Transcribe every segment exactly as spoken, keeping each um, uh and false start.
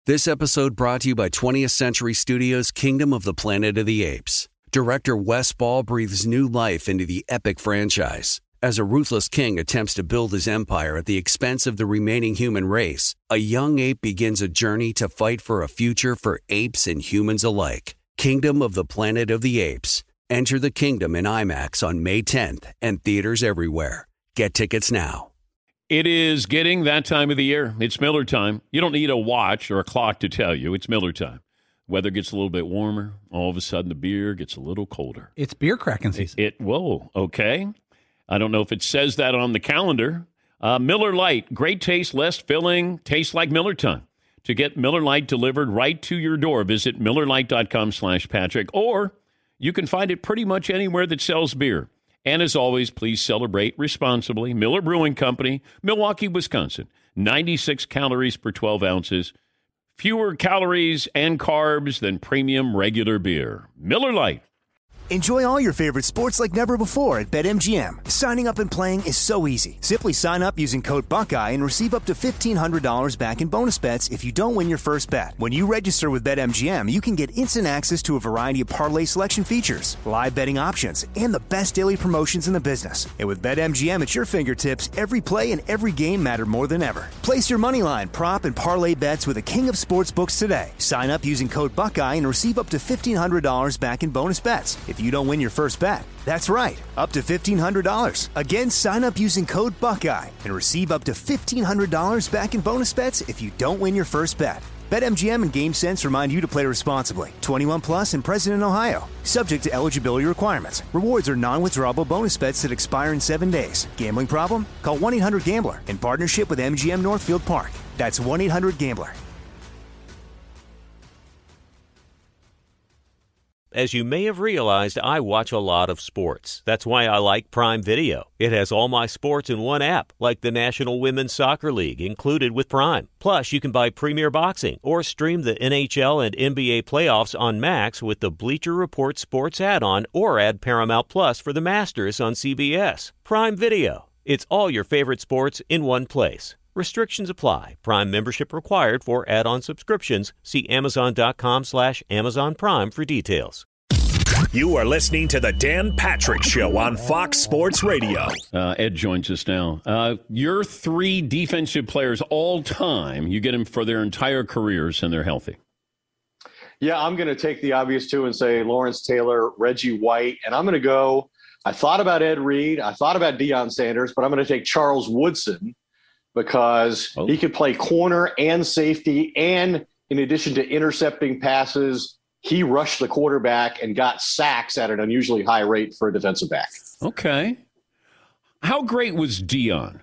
This episode brought to you by twentieth Century Studios' Kingdom of the Planet of the Apes. Director Wes Ball breathes new life into the epic franchise. As a ruthless king attempts to build his empire at the expense of the remaining human race, a young ape begins a journey to fight for a future for apes and humans alike. Kingdom of the Planet of the Apes. Enter the kingdom in IMAX on May tenth and theaters everywhere. Get tickets now. It is getting that time of the year. It's Miller time. You don't need a watch or a clock to tell you. It's Miller time. Weather gets a little bit warmer. All of a sudden, the beer gets a little colder. It's beer cracking season. It, it whoa, okay. I don't know if it says that on the calendar. Uh, Miller Lite, great taste, less filling, tastes like Miller time. To get Miller Lite delivered right to your door, visit MillerLite.com slash Patrick, or you can find it pretty much anywhere that sells beer. And as always, please celebrate responsibly. Miller Brewing Company, Milwaukee, Wisconsin. ninety-six calories per twelve ounces. Fewer calories and carbs than premium regular beer. Miller Lite. Enjoy all your favorite sports like never before at BetMGM. Signing up and playing is so easy. Simply sign up using code Buckeye and receive up to fifteen hundred dollars back in bonus bets if you don't win your first bet. When you register with BetMGM, you can get instant access to a variety of parlay selection features, live betting options, and the best daily promotions in the business. And with BetMGM at your fingertips, every play and every game matter more than ever. Place your moneyline, prop, and parlay bets with the king of sportsbooks today. Sign up using code Buckeye and receive up to fifteen hundred dollars back in bonus bets if you don't win your first bet. That's right, up to fifteen hundred dollars. Again, sign up using code Buckeye and receive up to fifteen hundred dollars back in bonus bets if you don't win your first bet. BetMGM and GameSense remind you to play responsibly. twenty-one plus and present in Ohio. Subject to eligibility requirements. Rewards are non-withdrawable bonus bets that expire in seven days. Gambling problem? Call one eight hundred gambler in partnership with M G M Northfield Park. That's one eight hundred gambler. As you may have realized, I watch a lot of sports. That's why I like Prime Video. It has all my sports in one app, like the National Women's Soccer League, included with Prime. Plus, you can buy Premier Boxing or stream the N H L and N B A playoffs on Max with the Bleacher Report Sports add-on, or add Paramount Plus for the Masters on C B S. Prime Video. It's all your favorite sports in one place. Restrictions apply. Prime membership required for add-on subscriptions. See Amazon.com slash Amazon Prime for details. You are listening to the Dan Patrick Show on Fox Sports Radio. Uh, Ed joins us now. Uh, your three defensive players all time, you get them for their entire careers and they're healthy. Yeah, I'm going to take the obvious two and say Lawrence Taylor, Reggie White, and I'm going to go, I thought about Ed Reed, I thought about Deion Sanders, but I'm going to take Charles Woodson, because oh. he could play corner and safety, and in addition to intercepting passes, he rushed the quarterback and got sacks at an unusually high rate for a defensive back. Okay. How great was Deion?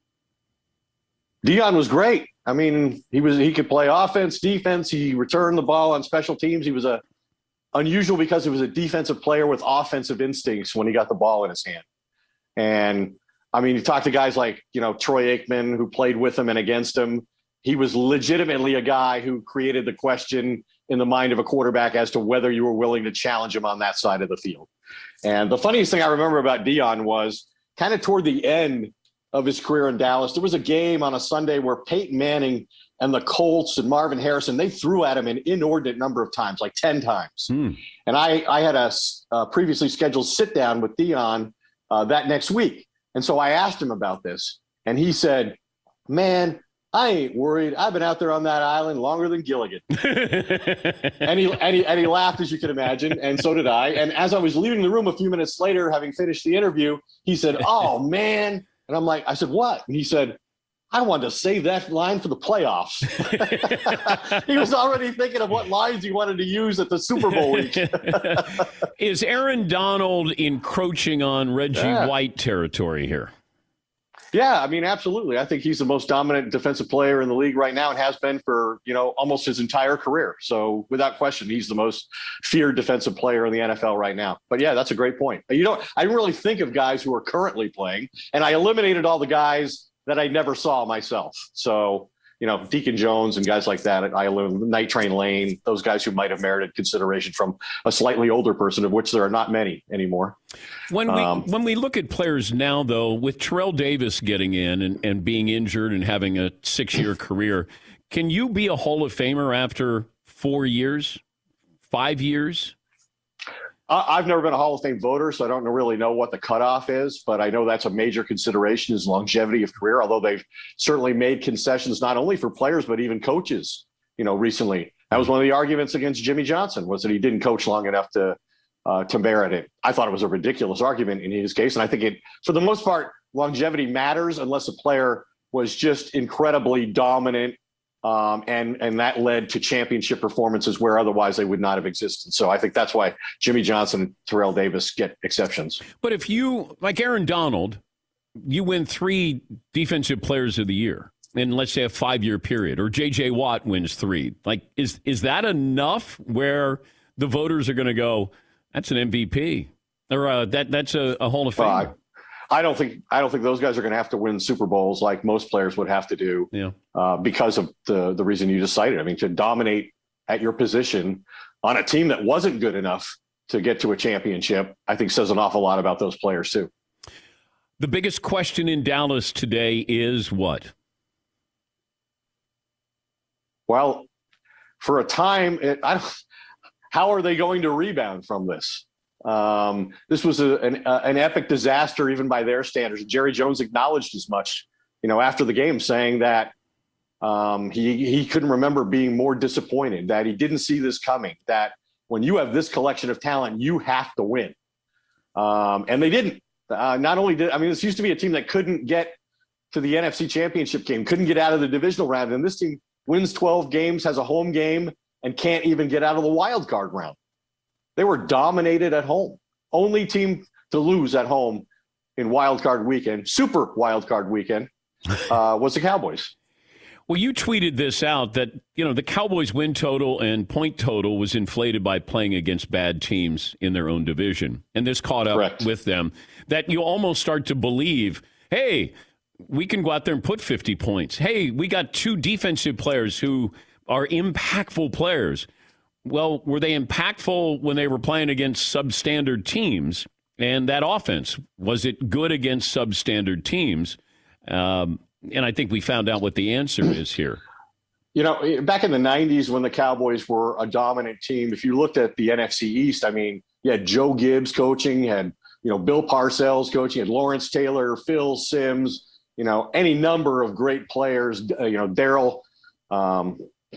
Deion was great. I mean, he was he could play offense, defense. He returned the ball on special teams. He was a unusual because he was a defensive player with offensive instincts when he got the ball in his hand. And I mean, you talk to guys like, you know, Troy Aikman, who played with him and against him. He was legitimately a guy who created the question in the mind of a quarterback as to whether you were willing to challenge him on that side of the field. And the funniest thing I remember about Deion was kind of toward the end of his career in Dallas, there was a game on a Sunday where Peyton Manning and the Colts and Marvin Harrison, they threw at him an inordinate number of times, like ten times. Hmm. And I, I had a uh, previously scheduled sit down with Deion uh, that next week. And so I asked him about this, and he said, man, I ain't worried. I've been out there on that island longer than Gilligan. and, he, and, he, and he laughed, as you can imagine, and so did I. And as I was leaving the room a few minutes later, having finished the interview, he said, oh, man. And I'm like, I said, what? And he said, I wanted to save that line for the playoffs. He was already thinking of what lines he wanted to use at the Super Bowl week. Is Aaron Donald encroaching on Reggie yeah. White territory here? Yeah, I mean, absolutely. I think he's the most dominant defensive player in the league right now and has been for, you know, almost his entire career. So without question, he's the most feared defensive player in the N F L right now. But yeah, that's a great point. You know, I didn't really think of guys who are currently playing, and I eliminated all the guys that I never saw myself. So, you know, Deacon Jones and guys like that, I eliminated Night Train Lane, those guys who might have merited consideration from a slightly older person, of which there are not many anymore. When we um, when we look at players now, though, with Terrell Davis getting in and, and being injured and having a six-year career, Can you be a Hall of Famer after four years, five years? I've never been a Hall of Fame voter, so I don't really know what the cutoff is, but I know that's a major consideration is longevity of career, although they've certainly made concessions not only for players, but even coaches, you know, recently. That was one of the arguments against Jimmy Johnson, was that he didn't coach long enough to uh, to merit it. I thought it was a ridiculous argument in his case, and I think it, for the most part, longevity matters unless a player was just incredibly dominant, Um, and and that led to championship performances where otherwise they would not have existed. So I think that's why Jimmy Johnson and Terrell Davis get exceptions. But if you, like Aaron Donald, you win three Defensive Players of the Year in, let's say, a five-year period, or J J. Watt wins three, like is is that enough where the voters are going to go, that's an M V P, or uh, that that's a, a Hall of Fame? Uh, I don't think I don't think those guys are going to have to win Super Bowls like most players would have to do, yeah. uh, because of the the reason you just cited. I mean, to dominate at your position on a team that wasn't good enough to get to a championship, I think says an awful lot about those players too. The biggest question in Dallas today is what? Well, for a time, it, I don't, how are they going to rebound from this? Um, this was a, an, uh, an epic disaster, even by their standards. Jerry Jones acknowledged as much, you know, after the game, saying that um, he he couldn't remember being more disappointed, that he didn't see this coming, that when you have this collection of talent, you have to win. Um, and they didn't. Uh, not only did, I mean, this used to be a team that couldn't get to the N F C Championship game, couldn't get out of the divisional round, and this team wins twelve games, has a home game, and can't even get out of the wild card round. They were dominated at home. Only team to lose at home in wild card weekend, super wild card weekend, uh, was the Cowboys. Well, you tweeted this out that, you know, the Cowboys win total and point total was inflated by playing against bad teams in their own division. And this caught up Correct. with them, that you almost start to believe, hey, we can go out there and put fifty points. Hey, we got two defensive players who are impactful players. Well, were they impactful when they were playing against substandard teams? And that offense, was it good against substandard teams? Um, and I think we found out what the answer is here. You know, back in the nineties when the Cowboys were a dominant team, if you looked at the N F C East, I mean, you had Joe Gibbs coaching, you had, you know, Bill Parcells coaching, you had Lawrence Taylor, Phil Simms, you know, any number of great players, uh, you know, Daryl, um,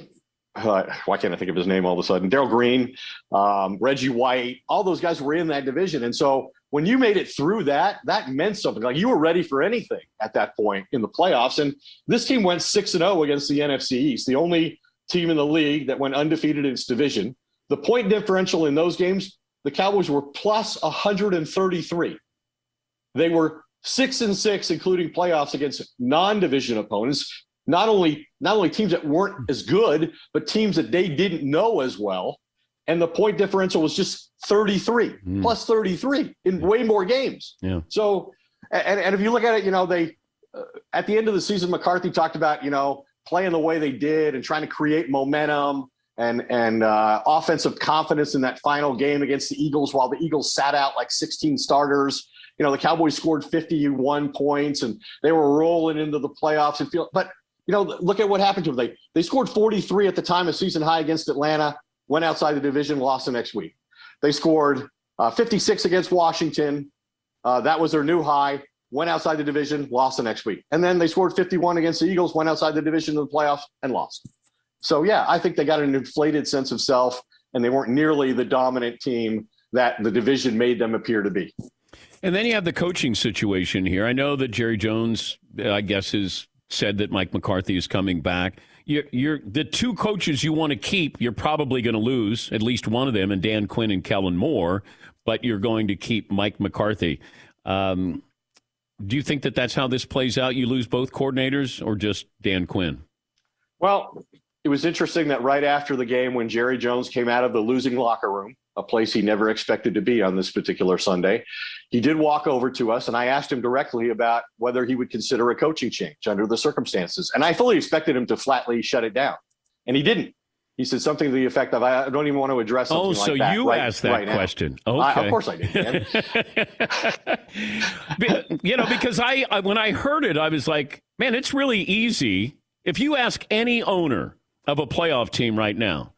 Uh, why can't I think of his name all of a sudden? Darryl Green, um, Reggie White, all those guys were in that division. And so when you made it through that, that meant something. Like you were ready for anything at that point in the playoffs. And this team went six and oh against the N F C East, the only team in the league that went undefeated in its division. The point differential in those games, the Cowboys were plus one hundred thirty-three. They were six and six, including playoffs against non-division opponents. Not only not only teams that weren't as good, but teams that they didn't know as well. And the point differential was just thirty-three, mm. plus thirty-three in way more games. Yeah. So, and, and if you look at it, you know, they, uh, at the end of the season, McCarthy talked about, you know, playing the way they did and trying to create momentum and, and uh, offensive confidence in that final game against the Eagles while the Eagles sat out like sixteen starters. You know, the Cowboys scored fifty-one points and they were rolling into the playoffs and feel, but you know, look at what happened to them. They they scored forty-three at the time of season high against Atlanta, went outside the division, lost the next week. They scored uh, fifty-six against Washington. Uh, that was their new high, went outside the division, lost the next week. And then they scored fifty-one against the Eagles, went outside the division in the playoffs and lost. So, yeah, I think they got an inflated sense of self and they weren't nearly the dominant team that the division made them appear to be. And then you have the coaching situation here. I know that Jerry Jones, I guess, is said that Mike McCarthy is coming back. You're, you're the two coaches you want to keep, you're probably going to lose at least one of them, and Dan Quinn and Kellen Moore, but you're going to keep Mike McCarthy. Um, do you think that that's how this plays out? You lose both coordinators or just Dan Quinn? Well, it was interesting that right after the game when Jerry Jones came out of the losing locker room, a place he never expected to be on this particular Sunday, he did walk over to us, and I asked him directly about whether he would consider a coaching change under the circumstances. And I fully expected him to flatly shut it down, and he didn't. He said something to the effect of, I don't even want to address something oh, like so that. Oh, so you right, asked that right question. Now. Okay. I, of course I did, man. You know, because I, I, when I heard it, I was like, man, it's really easy If you ask any owner of a playoff team right now,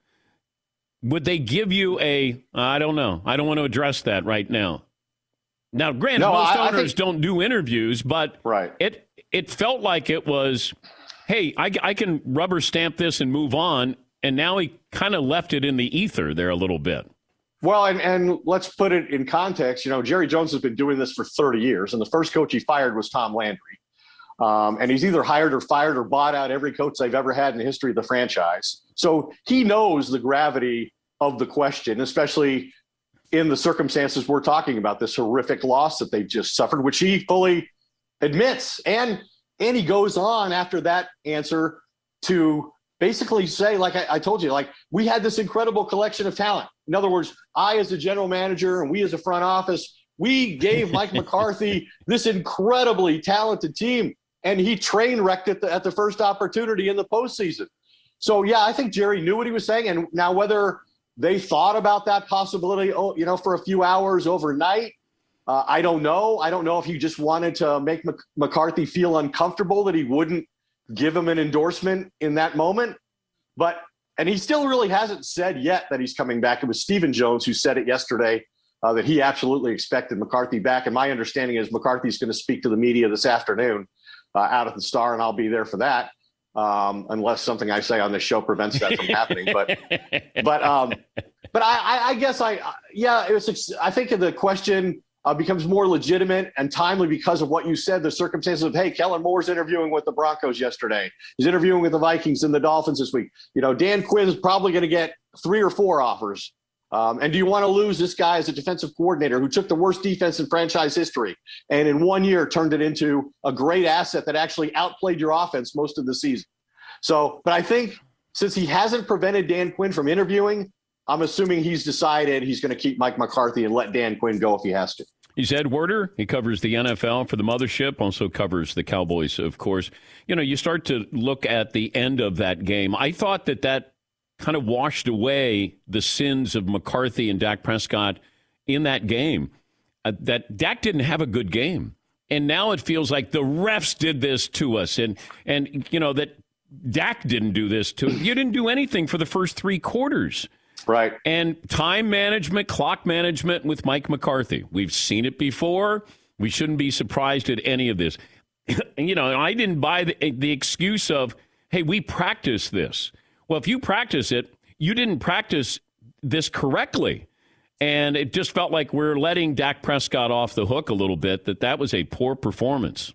would they give you a, I don't know, I don't want to address that right now. Now, granted, no, most I, owners I think, don't do interviews, but right. it it felt like it was, hey, I, I can rubber stamp this and move on, and now he kind of left it in the ether there a little bit. Well, and, and let's put it in context. You know, Jerry Jones has been doing this for thirty years, and the first coach he fired was Tom Landry. Um, and he's either hired or fired or bought out every coach they've ever had in the history of the franchise. So he knows the gravity of the question, especially in the circumstances we're talking about, this horrific loss that they just suffered, which he fully admits. And and he goes on after that answer to basically say, like I, I told you, like we had this incredible collection of talent. In other words, I as a general manager and we as a front office, we gave Mike McCarthy this incredibly talented team, and he train wrecked it at the first opportunity in the postseason. So, yeah, I think Jerry knew what he was saying. And now whether they thought about that possibility, oh, you know, for a few hours overnight, uh, I don't know. I don't know if he just wanted to make Mc- McCarthy feel uncomfortable that he wouldn't give him an endorsement in that moment. But, and he still really hasn't said yet that he's coming back. It was Stephen Jones who said it yesterday, uh, that he absolutely expected McCarthy back. And my understanding is McCarthy's going to speak to the media this afternoon uh, out at the Star, and I'll be there for that. Um, unless something I say on this show prevents that from happening. But, but, um, but I, I guess I, yeah, it was, I think the question uh, becomes more legitimate and timely because of what you said, the circumstances of, hey, Kellen Moore's interviewing with the Broncos yesterday. He's interviewing with the Vikings and the Dolphins this week. You know, Dan Quinn's probably going to get three or four offers. Um, and do you want to lose this guy as a defensive coordinator who took the worst defense in franchise history and in one year turned it into a great asset that actually outplayed your offense most of the season? So, but I think since he hasn't prevented Dan Quinn from interviewing, I'm assuming he's decided he's going to keep Mike McCarthy and let Dan Quinn go if he has to. He's Ed Werder. He covers the N F L for the Mothership, also covers the Cowboys, of course. You know, you start to look at the end of that game. I thought that that kind of washed away the sins of McCarthy and Dak Prescott in that game. Uh, that Dak didn't have a good game. And now it feels like the refs did this to us. And, and you know, that Dak didn't do this to you. Didn't do anything for the first three quarters. Right. And time management, clock management with Mike McCarthy. We've seen it before. We shouldn't be surprised at any of this. You know, I didn't buy the, the excuse of, hey, we practice this. Well, if you practice it, you didn't practice this correctly. And it just felt like we're letting Dak Prescott off the hook a little bit, that that was a poor performance.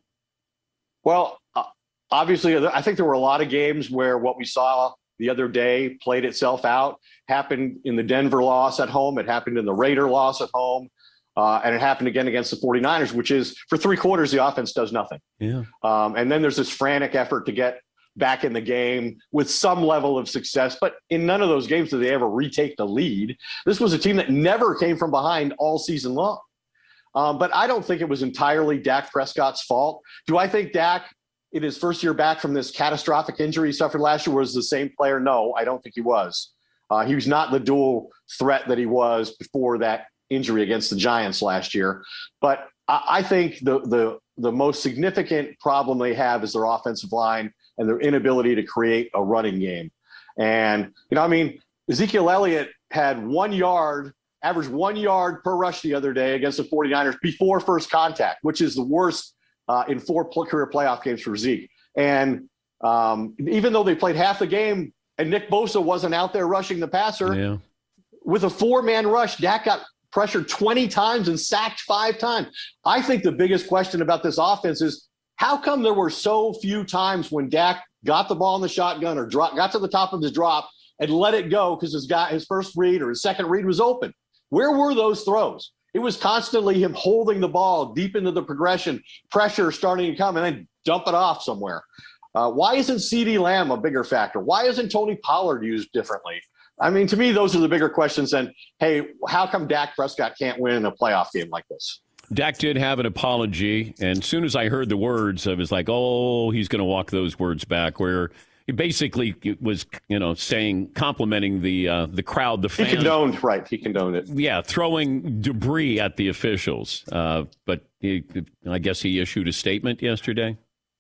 Well, uh, obviously, I think there were a lot of games where what we saw the other day played itself out, happened in the Denver loss at home. It happened in the Raider loss at home. Uh, and it happened again against the 49ers, which is for three quarters, the offense does nothing. Yeah. Um, and then there's this frantic effort to get back in the game with some level of success. But in none of those games did they ever retake the lead. This was a team that never came from behind all season long. Um, but I don't think it was entirely Dak Prescott's fault. Do I think Dak, in his first year back from this catastrophic injury he suffered last year, was the same player? No, I don't think he was. Uh, he was not the dual threat that he was before that injury against the Giants last year. But I, I think the, the, the most significant problem they have is their offensive line and their inability to create a running game. And, you know, I mean, Ezekiel Elliott had one yard, averaged one yard per rush the other day against the 49ers before first contact, which is the worst uh, in four career playoff games for Zeke. And um, even though they played half the game and Nick Bosa wasn't out there rushing the passer, yeah. with a four-man rush, Dak got pressured twenty times and sacked five times. I think the biggest question about this offense is, how come there were so few times when Dak got the ball in the shotgun or drop, got to the top of his drop and let it go because his guy, his first read or his second read was open? Where were those throws? It was constantly him holding the ball deep into the progression, pressure starting to come, and then dump it off somewhere. Uh, why isn't CeeDee Lamb a bigger factor? Why isn't Tony Pollard used differently? I mean, to me, those are the bigger questions than, hey, how come Dak Prescott can't win in a playoff game like this? Dak did have an apology, and as soon as I heard the words, I was like, oh, he's going to walk those words back, where he basically was, you know, saying, complimenting the uh, the crowd, the fans. He condoned, right, he condoned it. Yeah, throwing debris at the officials. Uh, but he, I guess he issued a statement yesterday.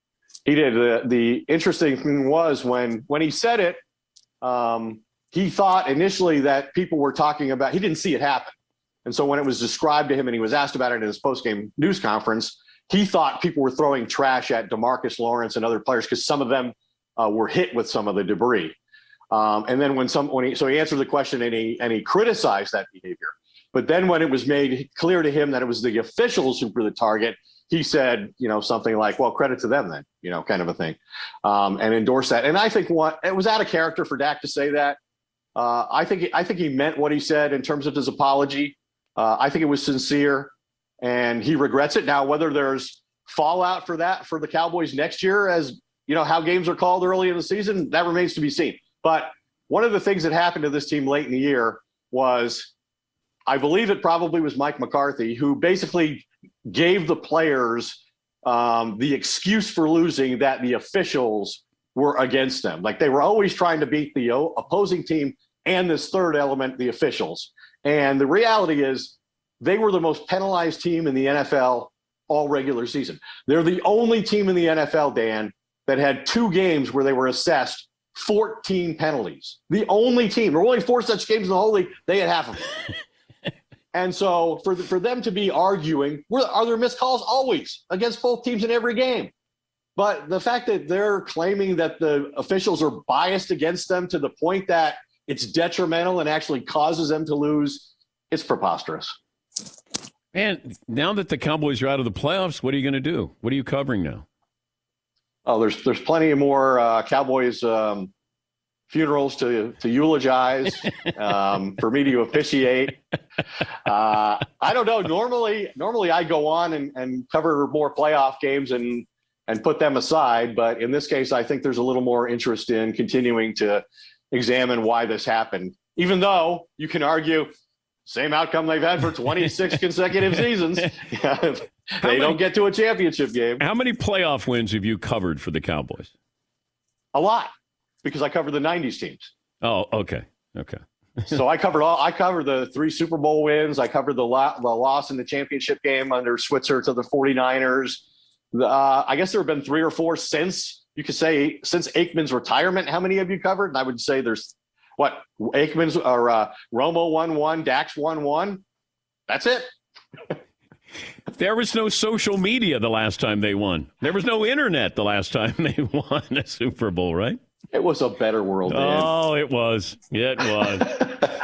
He did. The, the interesting thing was when when he said it, um, he thought initially that people were talking about, he didn't see it happen. And so when it was described to him and he was asked about it in his postgame news conference, he thought people were throwing trash at DeMarcus Lawrence and other players because some of them uh, were hit with some of the debris. Um, and then when some, when he, so he answered the question and he, and he criticized that behavior. But then when it was made clear to him that it was the officials who were the target, he said, you know, something like, well, credit to them then, you know, kind of a thing, um, and endorsed that. And I think what it was out of character for Dak to say that. Uh, I think, I think he meant what he said in terms of his apology. Uh, I think it was sincere and he regrets it. Now, whether there's fallout for that for the Cowboys next year, as you know, how games are called early in the season, that remains to be seen. But one of the things that happened to this team late in the year was, I believe it probably was Mike McCarthy, who basically gave the players um, the excuse for losing that the officials were against them. Like they were always trying to beat the opposing team and this third element, the officials. And the reality is they were the most penalized team in the N F L all regular season. They're the only team in the N F L, Dan, that had two games where they were assessed fourteen penalties. The only team. There were only four such games in the whole league. They had half of them. And so for the, for them to be arguing, are there missed calls? Always, against both teams in every game. But the fact that they're claiming that the officials are biased against them to the point that it's detrimental and actually causes them to lose, it's preposterous. Man, now that the Cowboys are out of the playoffs, what are you going to do? What are you covering now? Oh, there's there's plenty of more uh, Cowboys um, funerals to to eulogize, um, for me to officiate. Uh, I don't know. Normally, normally I go on and, and cover more playoff games and and put them aside. But in this case, I think there's a little more interest in continuing to examine why this happened, even though you can argue same outcome they've had for twenty-six consecutive seasons. they many, don't get to a championship game. How many playoff wins have you covered for the Cowboys? A lot, because I covered the nineties teams. Oh, okay. Okay. So I covered all, I covered the three Super Bowl wins. I covered the, la- the loss in the championship game under Switzer to the 49ers. Uh, I guess there have been three or four since, you could say, since Aikman's retirement. How many have you covered? And I would say there's, what, Aikman's or uh, Romo won one, Dax won one. That's it. There was no social media the last time they won. There was no internet the last time they won a Super Bowl, right? It was a better world, man. Oh, it was. It was.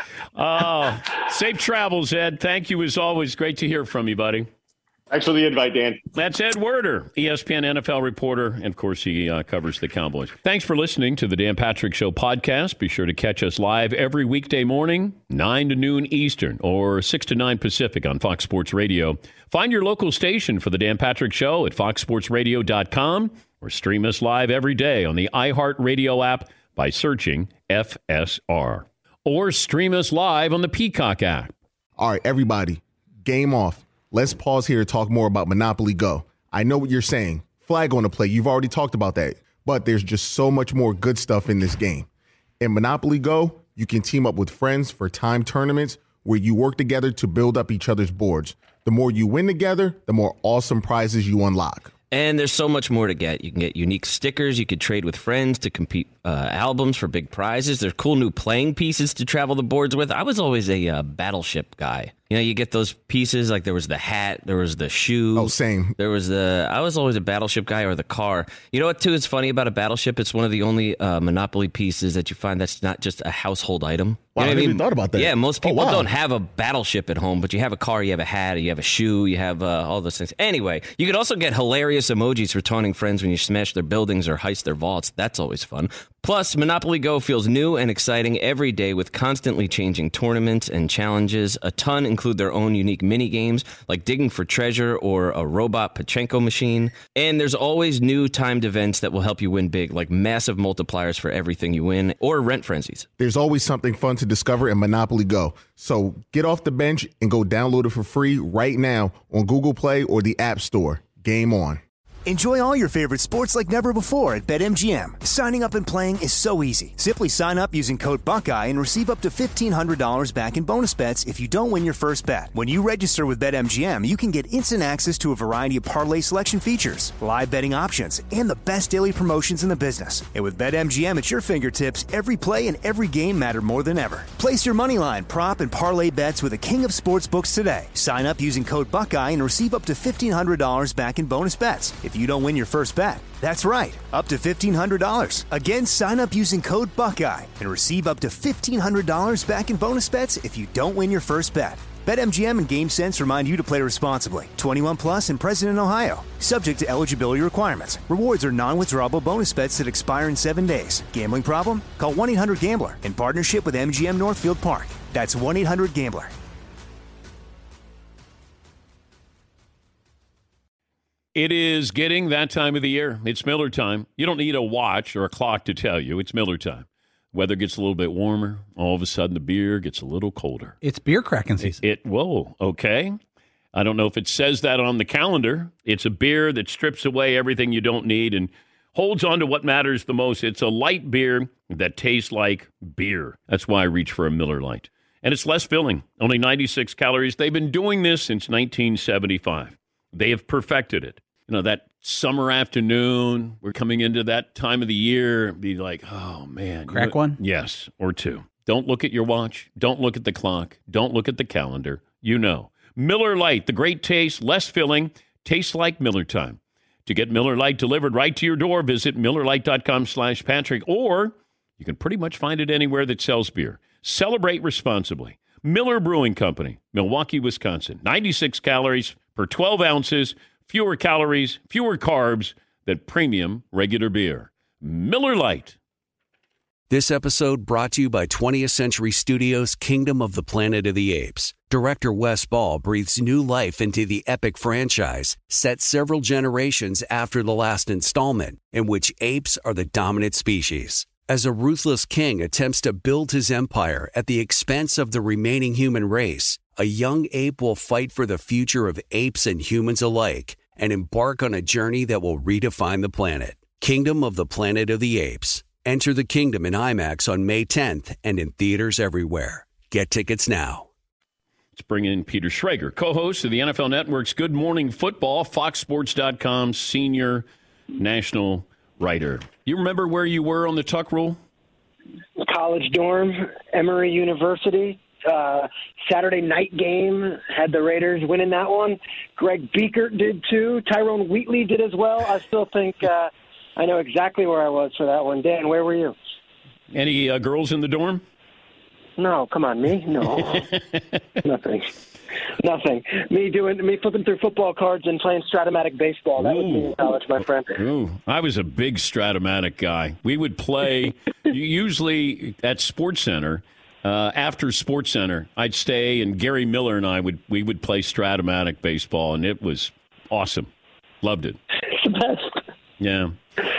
Oh, safe travels, Ed. Thank you as always. Great to hear from you, buddy. Thanks for the invite, Dan. That's Ed Werder, E S P N N F L reporter, and of course he uh, covers the Cowboys. Thanks for listening to the Dan Patrick Show podcast. Be sure to catch us live every weekday morning, nine to noon Eastern or six to nine Pacific on Fox Sports Radio. Find your local station for the Dan Patrick Show at fox sports radio dot com or stream us live every day on the iHeartRadio app by searching F S R. Or stream us live on the Peacock app. All right, everybody, game off. Let's pause here to talk more about Monopoly Go. I know what you're saying. Flag on the play. You've already talked about that. But there's just so much more good stuff in this game. In Monopoly Go, you can team up with friends for time tournaments where you work together to build up each other's boards. The more you win together, the more awesome prizes you unlock. And there's so much more to get. You can get unique stickers. You could trade with friends to compete uh, albums for big prizes. There's cool new playing pieces to travel the boards with. I was always a uh, Battleship guy. You know, you get those pieces, like there was the hat, there was the shoe. Oh, same. There was the, I was always a Battleship guy, or the car. You know what, too, is funny about a Battleship? It's one of the only uh, Monopoly pieces that you find that's not just a household item. Wow, you know I what never I mean? even thought about that. Yeah, most people oh, wow. don't have a Battleship at home, but you have a car, you have a hat, you have a shoe, you have uh, all those things. Anyway, you could also get hilarious emojis for taunting friends when you smash their buildings or heist their vaults. That's always fun. Plus, Monopoly Go feels new and exciting every day with constantly changing tournaments and challenges. A ton include their own unique mini games like digging for treasure or a robot Pachinko machine. And there's always new timed events that will help you win big, like massive multipliers for everything you win or rent frenzies. There's always something fun to discover in Monopoly Go. So get off the bench and go download it for free right now on Google Play or the App Store. Game on. Enjoy all your favorite sports like never before at BetMGM. Signing up and playing is so easy. Simply sign up using code Buckeye and receive up to fifteen hundred dollars back in bonus bets if you don't win your first bet. When you register with BetMGM, you can get instant access to a variety of parlay selection features, live betting options, and the best daily promotions in the business. And with BetMGM at your fingertips, every play and every game matter more than ever. Place your moneyline, prop, and parlay bets with the king of sportsbooks today. Sign up using code Buckeye and receive up to fifteen hundred dollars back in bonus bets if you don't win your first bet. That's right, up to fifteen hundred dollars. Again, sign up using code Buckeye and receive up to fifteen hundred dollars back in bonus bets if you don't win your first bet. BetMGM and GameSense remind you to play responsibly. twenty-one plus and present in Ohio. Subject to eligibility requirements. Rewards are non-withdrawable bonus bets that expire in seven days. Gambling problem? Call one eight hundred gambler in partnership with M G M Northfield Park. That's one eight hundred gambler. It is getting that time of the year. It's Miller time. You don't need a watch or a clock to tell you. It's Miller time. Weather gets a little bit warmer. All of a sudden, the beer gets a little colder. It's beer cracking season. It, it whoa, okay. I don't know if it says that on the calendar. It's a beer that strips away everything you don't need and holds on to what matters the most. It's a light beer that tastes like beer. That's why I reach for a Miller Lite. And it's less filling, only ninety-six calories. They've been doing this since nineteen seventy-five. They have perfected it. You know, that summer afternoon, we're coming into that time of the year, be like, oh, man. Crack you know, one? Yes, or two. Don't look at your watch. Don't look at the clock. Don't look at the calendar. You know. Miller Lite, the great taste, less filling, tastes like Miller time. To get Miller Lite delivered right to your door, visit MillerLite.com slash Patrick, or you can pretty much find it anywhere that sells beer. Celebrate responsibly. Miller Brewing Company, Milwaukee, Wisconsin. ninety-six calories per twelve ounces, fewer calories, fewer carbs than premium regular beer. Miller Lite. This episode brought to you by twentieth Century Studios' Kingdom of the Planet of the Apes. Director Wes Ball breathes new life into the epic franchise, set several generations after the last installment, in which apes are the dominant species. As a ruthless king attempts to build his empire at the expense of the remaining human race, a young ape will fight for the future of apes and humans alike and embark on a journey that will redefine the planet. Kingdom of the Planet of the Apes. Enter the kingdom in IMAX on May tenth and in theaters everywhere. Get tickets now. Let's bring in Peter Schrager, co-host of the N F L Network's Good Morning Football, Fox Sports dot com senior national writer. You remember where you were on the Tuck Rule? College dorm, Emory University. Uh, Saturday night game, had the Raiders winning that one. Greg Biekert did too. Tyrone Wheatley did as well. I still think uh, I know exactly where I was for that one. Dan, where were you? Any uh, girls in the dorm? No, come on, me? No. Nothing. Nothing. Me doing, me flipping through football cards and playing Stratomatic baseball. That Ooh. was me in college, my friend. Ooh. I was a big Stratomatic guy. We would play usually at Sports Center. Uh, after Sports Center, I'd stay, and Gary Miller and I would we would play Stratomatic baseball, and it was awesome. Loved it. It's the best. Yeah.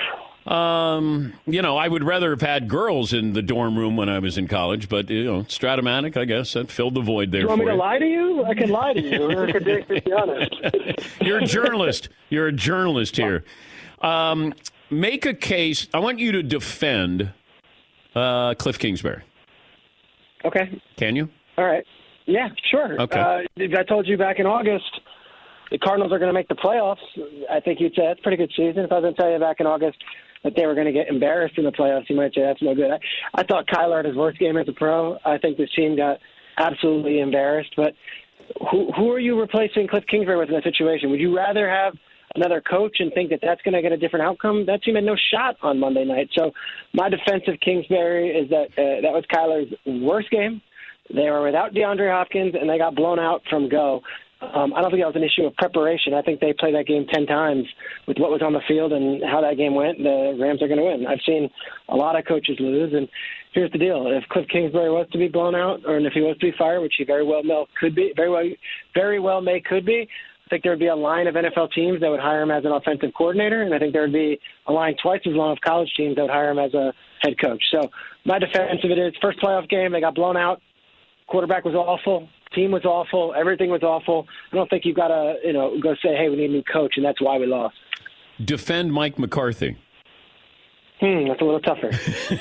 Um, you know, I would rather have had girls in the dorm room when I was in college, but, you know, Stratomatic, I guess, that filled the void there for you. Want me you. to lie to you? I can lie to you. I can be honest. You're a journalist. You're a journalist here. Um, make a case. I want you to defend uh, Cliff Kingsbury. Okay. Can you? All right. Yeah, sure. Okay. Uh, I told you back in August the Cardinals are going to make the playoffs. I think you'd say that's a pretty good season. If I was going to tell you back in August that they were going to get embarrassed in the playoffs, you might say that's no good. I, I thought Kyler had his worst game as a pro. I think this team got absolutely embarrassed. But who, who are you replacing Cliff Kingsbury with in that situation? Would you rather have another coach and think that that's going to get a different outcome? That team had no shot on Monday night. So my defense of Kingsbury is that uh, that was Kyler's worst game. They were without DeAndre Hopkins, and they got blown out from go. Um, I don't think that was an issue of preparation. I think they played that game ten times with what was on the field and how that game went. The Rams are going to win. I've seen a lot of coaches lose, and here's the deal: if Cliff Kingsbury was to be blown out, or if he was to be fired, which he very well may could be, very well, very well may could be, I think there would be a line of N F L teams that would hire him as an offensive coordinator, and I think there would be a line twice as long of college teams that would hire him as a head coach. So my defense of it is first playoff game, they got blown out. Quarterback was awful. Team was awful. Everything was awful. I don't think you've got to, you know, go say, hey, we need a new coach, and that's why we lost. defend Mike McCarthy? Hmm, that's a little tougher.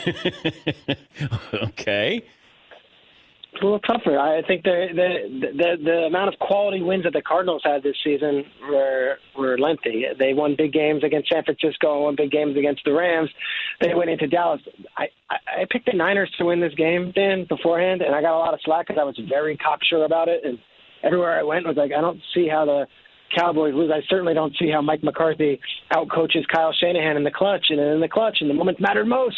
Okay. It's a little tougher. I think the, the the the amount of quality wins that the Cardinals had this season were were lengthy. They won big games against San Francisco and won big games against the Rams. They went into Dallas. I, I, I picked the Niners to win this game, Dan, beforehand, and I got a lot of slack because I was very cocksure about it. And everywhere I went was like, I don't see how the Cowboys lose. I certainly don't see how Mike McCarthy outcoaches Kyle Shanahan in the clutch. And in the clutch, and the moments mattered most,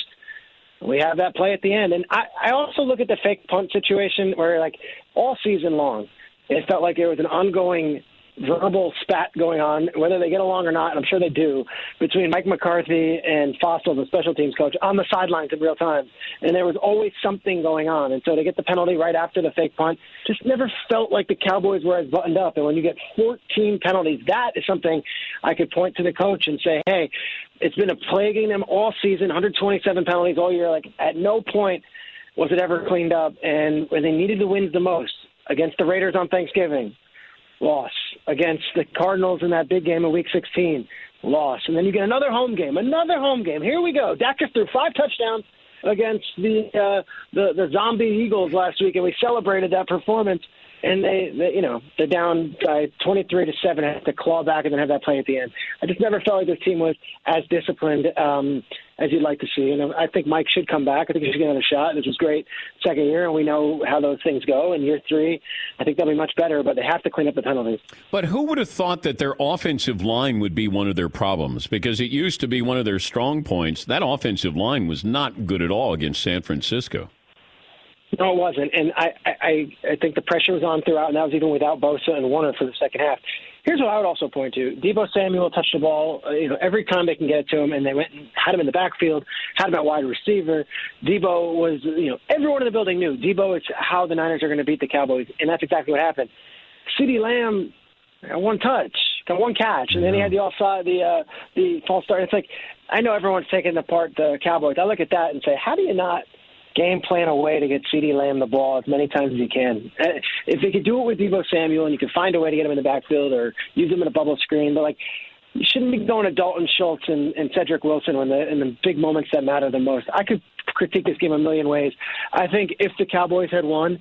we have that play at the end. And I, I also look at the fake punt situation where, like, all season long, it felt like there was an ongoing verbal spat going on, whether they get along or not, and I'm sure they do, between Mike McCarthy and Fossil, the special teams coach, on the sidelines in real time. And there was always something going on. And so to get the penalty right after the fake punt just never felt like the Cowboys were as buttoned up. And when you get fourteen penalties, that is something I could point to the coach and say, hey, it's been a plaguing them all season, one hundred twenty-seven penalties all year. Like, at no point was it ever cleaned up. And when they needed the wins the most, against the Raiders on Thanksgiving, loss. Against the Cardinals in that big game of Week sixteen, loss. And then you get another home game, another home game. Here we go. Dak just threw five touchdowns against the uh, the the zombie Eagles last week, and we celebrated that performance. And they, they you know, they're down by twenty-three to seven, have to claw back and then have that play at the end. I just never felt like this team was as disciplined um, as you'd like to see. And I think Mike should come back. I think he should get another shot. This was great second year, and we know how those things go. In year three, I think they'll be much better, but they have to clean up the penalties. But who would have thought that their offensive line would be one of their problems? Because it used to be one of their strong points. That offensive line was not good at all against San Francisco. No, it wasn't. And I, I, I think the pressure was on throughout, and that was even without Bosa and Warner for the second half. Here's what I would also point to. Deebo Samuel touched the ball, uh, you know, every time they can get it to him, and they went and had him in the backfield, had him at wide receiver. Deebo was, you know, everyone in the building knew Deebo is how the Niners are going to beat the Cowboys, and that's exactly what happened. CeeDee Lamb got one touch, got one catch, and then he had the offside, the uh, the false start. It's like, I know everyone's taking apart the Cowboys. I look at that and say, how do you not game plan a way to get CeeDee Lamb the ball as many times as you can? If they could do it with Deebo Samuel and you could find a way to get him in the backfield or use him in a bubble screen, but like, you shouldn't be going to Dalton Schultz and, and Cedric Wilson when the in the big moments that matter the most. I could critique this game a million ways. I think if the Cowboys had won,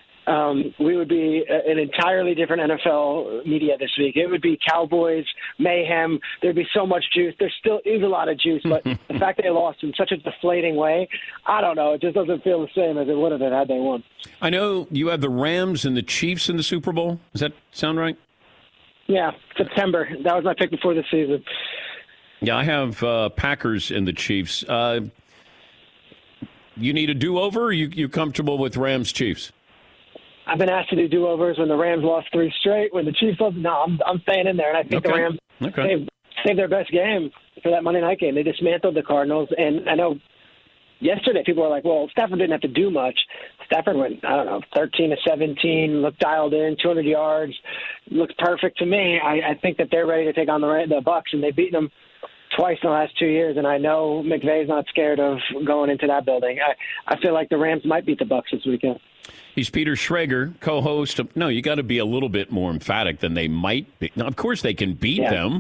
Um, we would be an entirely different N F L media this week. It would be Cowboys, mayhem. There'd be so much juice. There still is a lot of juice, but the fact that they lost in such a deflating way, I don't know. It just doesn't feel the same as it would have been had they won. I know you have the Rams and the Chiefs in the Super Bowl. Does that sound right? Yeah, September. That was my pick before the season. Yeah, I have uh, Packers and the Chiefs. Uh, you need a do-over, or you you comfortable with Rams Chiefs? I've been asked to do do-overs when the Rams lost three straight. When the Chiefs lost, no, I'm I'm staying in there, and I think okay. the Rams okay. saved, saved their best game for that Monday night game. They dismantled the Cardinals, and I know yesterday people were like, "Well, Stafford didn't have to do much." Stafford went, I don't know, thirteen to seventeen, looked dialed in, two hundred yards, looks perfect to me. I, I think that they're ready to take on the the Bucs, and they've beaten them twice in the last two years, and I know McVay's not scared of going into that building. I, I feel like the Rams might beat the Bucs this weekend. He's Peter Schrager, co-host of, no, you got to be a little bit more emphatic than they might be. Now, of course, they can beat yeah. them.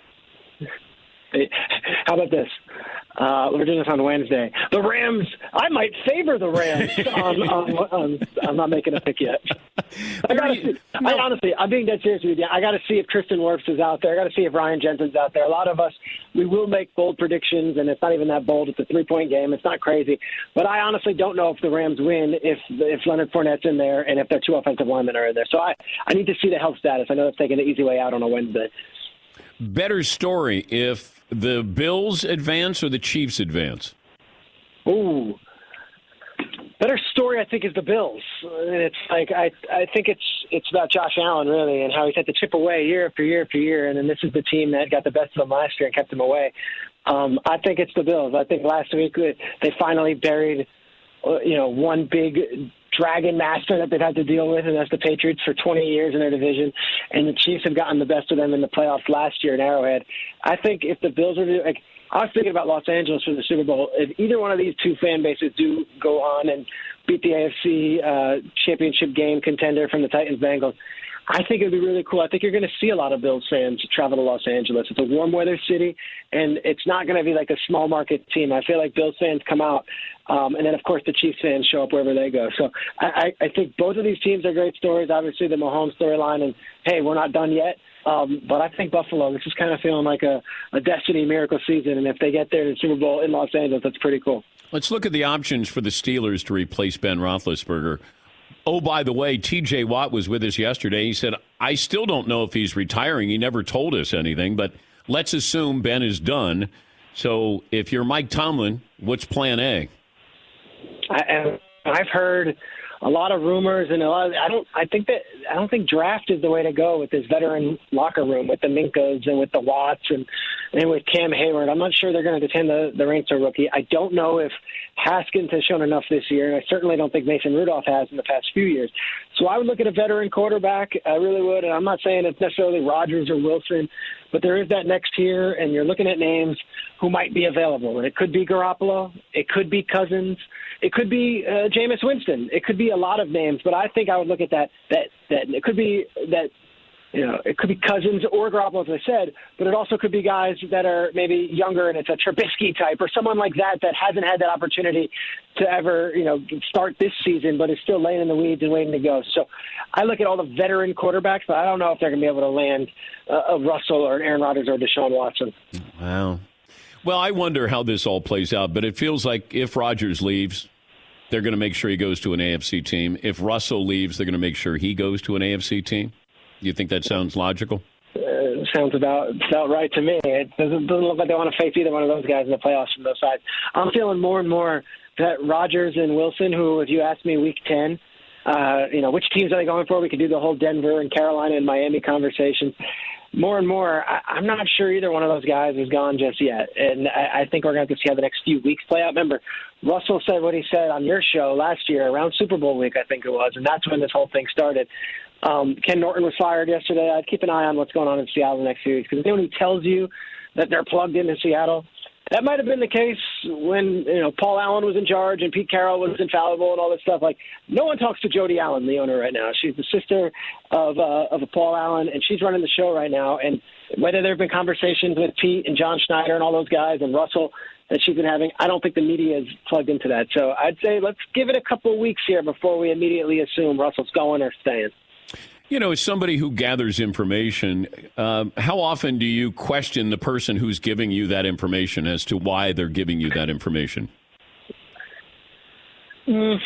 How about this? Uh, we're doing this on Wednesday. The Rams, I might favor the Rams. on, on, on, I'm not making a pick yet. I gotta see, no. I, honestly, I'm being dead serious with you. I got to see if Tristan Wirfs is out there. I got to see if Ryan Jensen's out there. A lot of us, we will make bold predictions, and it's not even that bold. It's a three-point game. It's not crazy. But I honestly don't know if the Rams win if if Leonard Fournette's in there and if their two offensive linemen are in there. So I, I need to see the health status. I know it's taking the easy way out on a Wednesday. Better story if the Bills advance or the Chiefs advance? Ooh. Better story, I think, is the Bills. And it's like I I think it's it's about Josh Allen, really, and how he's had to chip away year after year after year, and then this is the team that got the best of them last year and kept them away. Um, I think it's the Bills. I think last week they finally buried, you know, one big dragon master that they've had to deal with, and that's the Patriots for twenty years in their division. And the Chiefs have gotten the best of them in the playoffs last year in Arrowhead. I think if the Bills are like, I was thinking about Los Angeles for the Super Bowl. If either one of these two fan bases do go on and beat the A F C uh, championship game contender from the Titans Bengals, I think it'd be really cool. I think you're going to see a lot of Bills fans travel to Los Angeles. It's a warm weather city, and it's not going to be like a small market team. I feel like Bills fans come out, um, and then, of course, the Chiefs fans show up wherever they go. So I, I, I think both of these teams are great stories. Obviously, the Mahomes storyline, and, hey, we're not done yet. Um, but I think Buffalo, this is kind of feeling like a, a destiny miracle season, and if they get there to the Super Bowl in Los Angeles, that's pretty cool. Let's look at the options for the Steelers to replace Ben Roethlisberger. Oh, by the way, T J Watt was with us yesterday. He said, I still don't know if he's retiring. He never told us anything, but let's assume Ben is done. So if you're Mike Tomlin, what's plan A? I, I've heard a lot of rumors, and a lot of, I don't. I think that I don't think draft is the way to go with this veteran locker room with the Minkos and with the Watts and and with Cam Hayward. I'm not sure they're going to defend the the reins to a rookie. I don't know if Haskins has shown enough this year, and I certainly don't think Mason Rudolph has in the past few years. So I would look at a veteran quarterback. I really would, and I'm not saying it's necessarily Rodgers or Wilson, but there is that next tier, and you're looking at names who might be available, and it could be Garoppolo, it could be Cousins, it could be uh, Jameis Winston, it could be a lot of names, but I think I would look at that. That that it could be that. You know, it could be Cousins or Garoppolo, as I said, but it also could be guys that are maybe younger, and it's a Trubisky type or someone like that that hasn't had that opportunity to ever, you know, start this season, but is still laying in the weeds and waiting to go. So I look at all the veteran quarterbacks, but I don't know if they're going to be able to land uh, a Russell or an Aaron Rodgers or Deshaun Watson. Wow. Well, I wonder how this all plays out, but it feels like if Rodgers leaves, they're going to make sure he goes to an A F C team. If Russell leaves, they're going to make sure he goes to an A F C team. Do you think that sounds logical? Uh, sounds about about right to me. It doesn't, doesn't look like they want to face either one of those guys in the playoffs from those sides. I'm feeling more and more that Rodgers and Wilson, who, if you asked me week ten, uh, you know, which teams are they going for? We could do the whole Denver and Carolina and Miami conversation. More and more, I, I'm not sure either one of those guys is gone just yet. And I, I think we're going to have to see how the next few weeks play out. Remember, Russell said what he said on your show last year around Super Bowl week, I think it was, and that's when this whole thing started. Um, Ken Norton was fired yesterday. I'd keep an eye on what's going on in Seattle the next few weeks, because when he tells you that they're plugged into Seattle, that might have been the case when, you know, Paul Allen was in charge and Pete Carroll was infallible and all this stuff. Like, no one talks to Jody Allen, the owner, right now. She's the sister of uh, of a Paul Allen, and she's running the show right now. And whether there have been conversations with Pete and John Schneider and all those guys and Russell that she's been having, I don't think the media is plugged into that. So I'd say let's give it a couple of weeks here before we immediately assume Russell's going or staying. You know, as somebody who gathers information, uh, how often do you question the person who's giving you that information as to why they're giving you that information? Mm,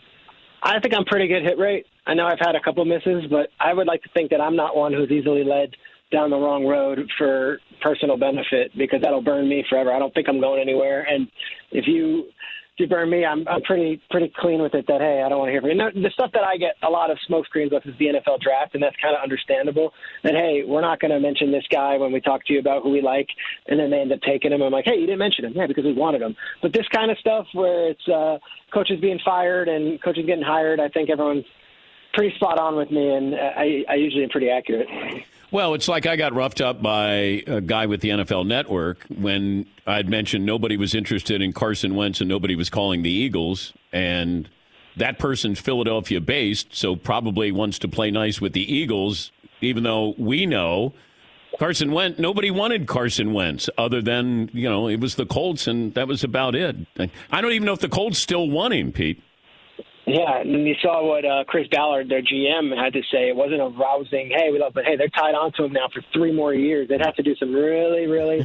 I think I'm pretty good hit rate. I know I've had a couple misses, but I would like to think that I'm not one who's easily led down the wrong road for personal benefit, because that'll burn me forever. I don't think I'm going anywhere. And if you... you burn me, I'm I'm pretty pretty clean with it that, hey, I don't want to hear from you. Now, the stuff that I get a lot of smoke screens with is the N F L draft, and that's kind of understandable. That, hey, we're not going to mention this guy when we talk to you about who we like, and then they end up taking him. I'm like, hey, you didn't mention him. Yeah, because we wanted him. But this kind of stuff where it's uh, coaches being fired and coaches getting hired, I think everyone's pretty spot on with me, and I, I usually am pretty accurate. Well, it's like I got roughed up by a guy with the N F L Network when I'd mentioned nobody was interested in Carson Wentz and nobody was calling the Eagles. And that person's Philadelphia-based, so probably wants to play nice with the Eagles, even though we know Carson Wentz, nobody wanted Carson Wentz other than, you know, it was the Colts, and that was about it. I don't even know if the Colts still want him, Pete. Yeah, and you saw what uh, Chris Ballard, their G M, had to say. It wasn't a rousing, hey, we love, but hey, they're tied onto him now for three more years. They'd have to do some really, really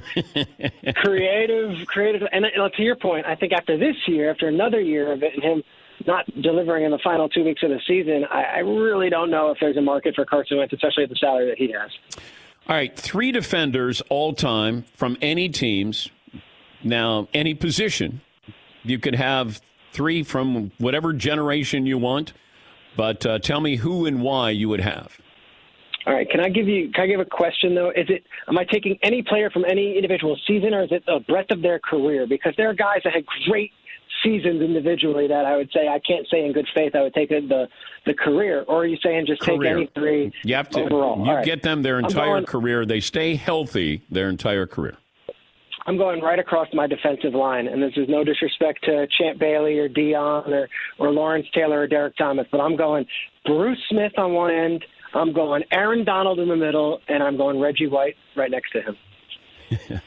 creative, creative. And uh, to your point, I think after this year, after another year of it, and him not delivering in the final two weeks of the season, I, I really don't know if there's a market for Carson Wentz, especially at the salary that he has. All right, three defenders all time from any teams. Now, any position. You could have three from whatever generation you want, but uh, tell me who and why you would have. All right, can I give you? Can I give a question though? Is it? Am I taking any player from any individual season, or is it the breadth of their career? Because there are guys that had great seasons individually that I would say I can't say in good faith I would take the the career. Or are you saying just career. take any three you have to, overall? You All right. get them their entire going, career. They stay healthy their entire career. I'm going right across my defensive line, and this is no disrespect to Champ Bailey or Dion or, or Lawrence Taylor or Derek Thomas, but I'm going Bruce Smith on one end. I'm going Aaron Donald in the middle, and I'm going Reggie White right next to him.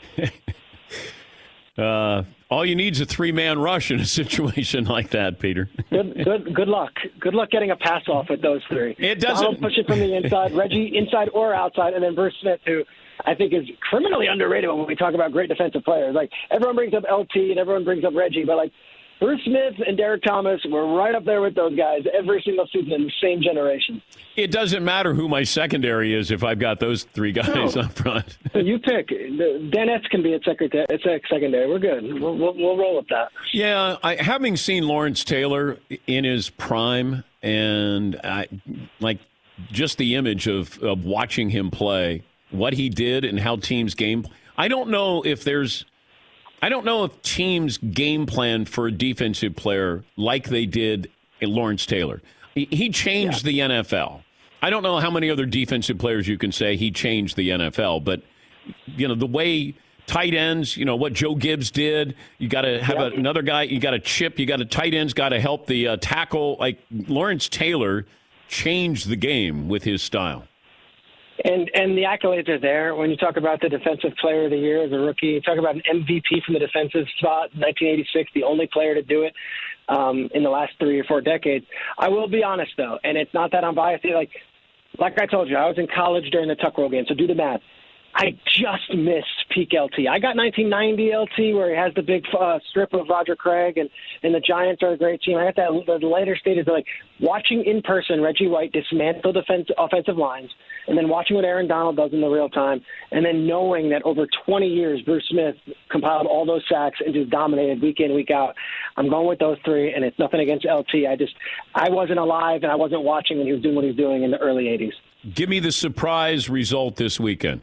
uh, all you need is a three-man rush in a situation like that, Peter. good, good, good luck. Good luck getting a pass off with those three. It doesn't Donald push it from the inside, Reggie inside or outside, and then Bruce Smith, who I think is criminally underrated when we talk about great defensive players. Like, everyone brings up L T and everyone brings up Reggie, but like Bruce Smith and Derek Thomas were right up there with those guys every single season in the same generation. It doesn't matter who my secondary is if I've got those three guys no. up front. So you pick. Dan Etz can be at secondary. It's a secondary. We're good. We'll, we'll, we'll roll with that. Yeah, I, having seen Lawrence Taylor in his prime, and I, like just the image of, of watching him play, what he did and how teams game. I don't know if there's. I don't know if teams game plan for a defensive player like they did in Lawrence Taylor. He, he changed yeah. the N F L. I don't know how many other defensive players you can say he changed the N F L, but you know the way tight ends, you know what Joe Gibbs did. You got to have yeah. a, another guy. You got to chip. You got a tight ends. Got to help the uh, tackle. Like Lawrence Taylor changed the game with his style. And and the accolades are there. When you talk about the Defensive Player of the Year as a rookie, you talk about an M V P from the defensive spot, nineteen eighty-six, the only player to do it um, in the last three or four decades. I will be honest, though, and it's not that I'm biased. Like, like I told you, I was in college during the Tuck Rule game, so do the math. I just missed peak L T. I got nineteen ninety L T where he has the big uh, strip of Roger Craig, and, and the Giants are a great team. I got that the later stages of like watching in person Reggie White dismantle defense, offensive lines, and then watching what Aaron Donald does in the real time, and then knowing that over twenty years Bruce Smith compiled all those sacks and just dominated week in, week out. I'm going with those three, and it's nothing against L T. I just I wasn't alive and I wasn't watching when he was doing what he was doing in the early eighties. Give me the surprise result this weekend.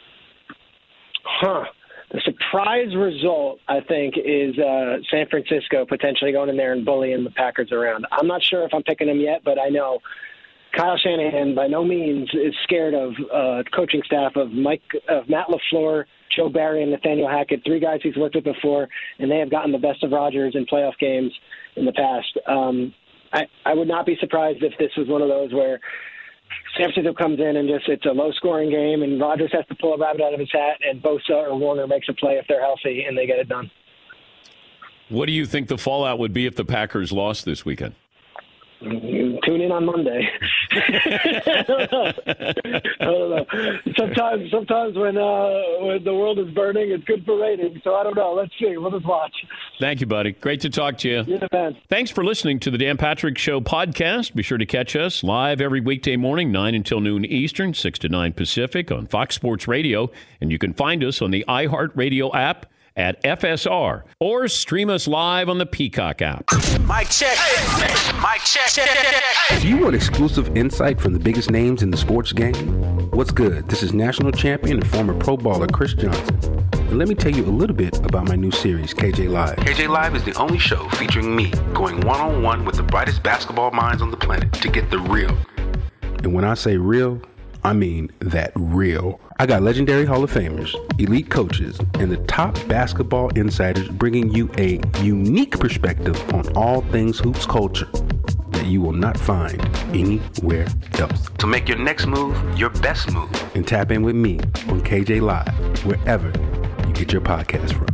Huh. The surprise result, I think, is uh, San Francisco potentially going in there and bullying the Packers around. I'm not sure if I'm picking them yet, but I know Kyle Shanahan by no means is scared of uh, coaching staff of Mike, of Matt LaFleur, Joe Barry, and Nathaniel Hackett, three guys he's worked with before, and they have gotten the best of Rodgers in playoff games in the past. Um, I, I would not be surprised if this was one of those where San Francisco comes in and just it's a low-scoring game, and Rodgers has to pull a rabbit out of his hat, and Bosa or Warner makes a play if they're healthy, and they get it done. What do you think the fallout would be if the Packers lost this weekend? Tune in on Monday. I don't know. I don't know. Sometimes, sometimes when uh, when the world is burning, it's good for ratings. So I don't know. Let's see. We'll just watch. Thank you, buddy. Great to talk to you. Yeah, man. Thanks for listening to the Dan Patrick Show podcast. Be sure to catch us live every weekday morning, nine until noon Eastern, six to nine Pacific on Fox Sports Radio. And you can find us on the iHeartRadio app at F S R, or stream us live on the Peacock app. Mic check. Mic check. Do you want exclusive insight from the biggest names in the sports game? What's good? This is national champion and former pro baller Chris Johnson. And let me tell you a little bit about my new series, K J Live. K J Live is the only show featuring me going one-on-one with the brightest basketball minds on the planet to get the real. And when I say real, I mean that real. I got legendary Hall of Famers, elite coaches, and the top basketball insiders bringing you a unique perspective on all things hoops culture that you will not find anywhere else. So make your next move your best move and tap in with me on K J Live, wherever you get your podcast from.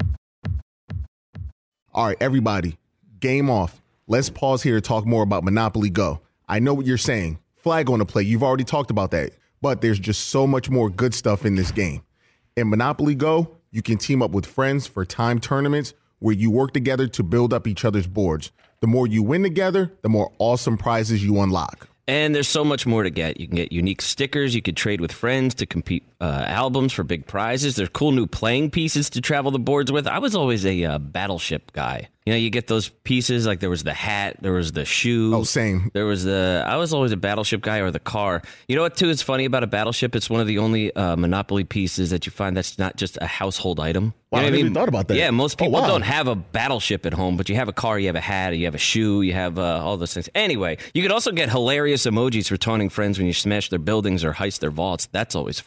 All right, everybody, game off. Let's pause here to talk more about Monopoly Go. I know what you're saying. Flag on the play. You've already talked about that. But there's just so much more good stuff in this game. In Monopoly Go, you can team up with friends for time tournaments where you work together to build up each other's boards. The more you win together, the more awesome prizes you unlock. And there's so much more to get. You can get unique stickers. You could trade with friends to compete uh, albums for big prizes. There's cool new playing pieces to travel the boards with. I was always a uh, Battleship guy. You know, you get those pieces, like there was the hat, there was the shoe. Oh, same. There was the, I was always a Battleship guy, or the car. You know what, too, is funny about a Battleship? It's one of the only uh, Monopoly pieces that you find that's not just a household item. Wow, you know I never I mean? even thought about that. Yeah, most people oh, wow. don't have a Battleship at home, but you have a car, you have a hat, you have a shoe, you have uh, all those things. Anyway, you could also get hilarious emojis for taunting friends when you smash their buildings or heist their vaults. That's always fun.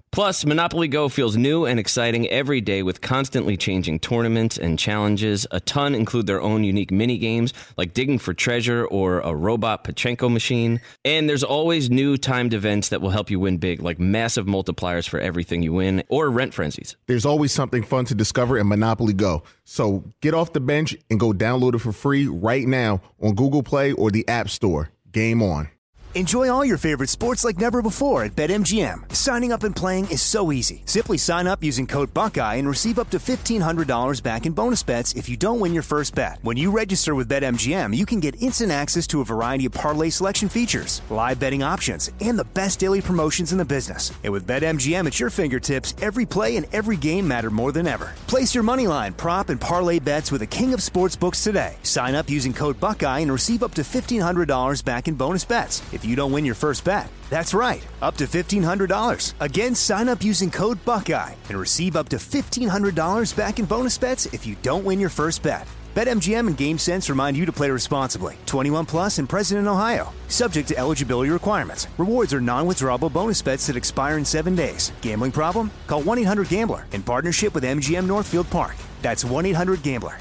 Plus, Monopoly Go feels new and exciting every day with constantly changing tournaments and challenges. A ton include their own unique mini games like digging for treasure or a robot Pachinko machine. And there's always new timed events that will help you win big, like massive multipliers for everything you win or rent frenzies. There's always something fun to discover in Monopoly Go. So get off the bench and go download it for free right now on Google Play or the App Store. Game on. Enjoy all your favorite sports like never before at BetMGM. Signing up and playing is so easy. Simply sign up using code Buckeye and receive up to fifteen hundred dollars back in bonus bets if you don't win your first bet. When you register with BetMGM, you can get instant access to a variety of parlay selection features, live betting options, and the best daily promotions in the business. And with BetMGM at your fingertips, every play and every game matter more than ever. Place your moneyline, prop, and parlay bets with the king of sportsbooks today. Sign up using code Buckeye and receive up to fifteen hundred dollars back in bonus bets if you don't win your first bet. That's right, up to fifteen hundred dollars. Again, sign up using code Buckeye and receive up to fifteen hundred dollars back in bonus bets if you don't win your first bet. BetMGM and GameSense remind you to play responsibly. twenty-one plus and present in Ohio. Subject to eligibility requirements. Rewards are non-withdrawable bonus bets that expire in seven days. Gambling problem? Call one eight hundred gambler in partnership with M G M Northfield Park. That's one eight hundred gambler.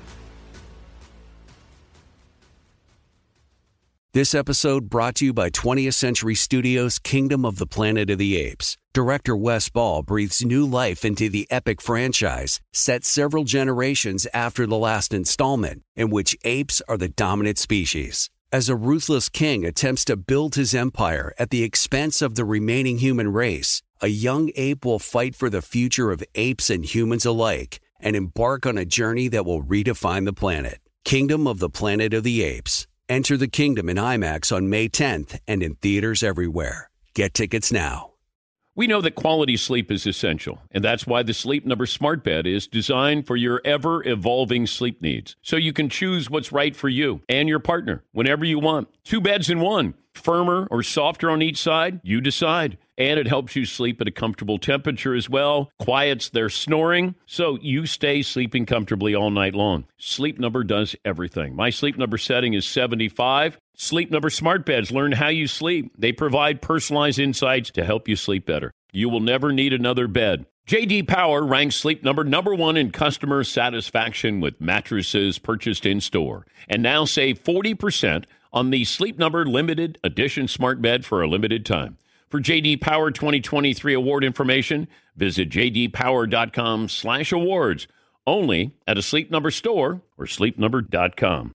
This episode brought to you by twentieth Century Studios' Kingdom of the Planet of the Apes. Director Wes Ball breathes new life into the epic franchise, set several generations after the last installment, in which apes are the dominant species. As a ruthless king attempts to build his empire at the expense of the remaining human race, a young ape will fight for the future of apes and humans alike and embark on a journey that will redefine the planet. Kingdom of the Planet of the Apes. Enter the kingdom in IMAX on May tenth and in theaters everywhere. Get tickets now. We know that quality sleep is essential, and that's why the Sleep Number Smart Bed is designed for your ever-evolving sleep needs, so you can choose what's right for you and your partner whenever you want. Two beds in one, firmer or softer on each side, you decide. And it helps you sleep at a comfortable temperature as well, quiets their snoring, so you stay sleeping comfortably all night long. Sleep Number does everything. My Sleep Number setting is seventy-five. Sleep Number Smart Beds learn how you sleep. They provide personalized insights to help you sleep better. You will never need another bed. J D Power ranks Sleep Number number one in customer satisfaction with mattresses purchased in-store. And now save forty percent on the Sleep Number Limited Edition Smart Bed for a limited time. For J D Power twenty twenty-three award information, visit jdpower.com slash awards. Only at a Sleep Number store or sleep number dot com.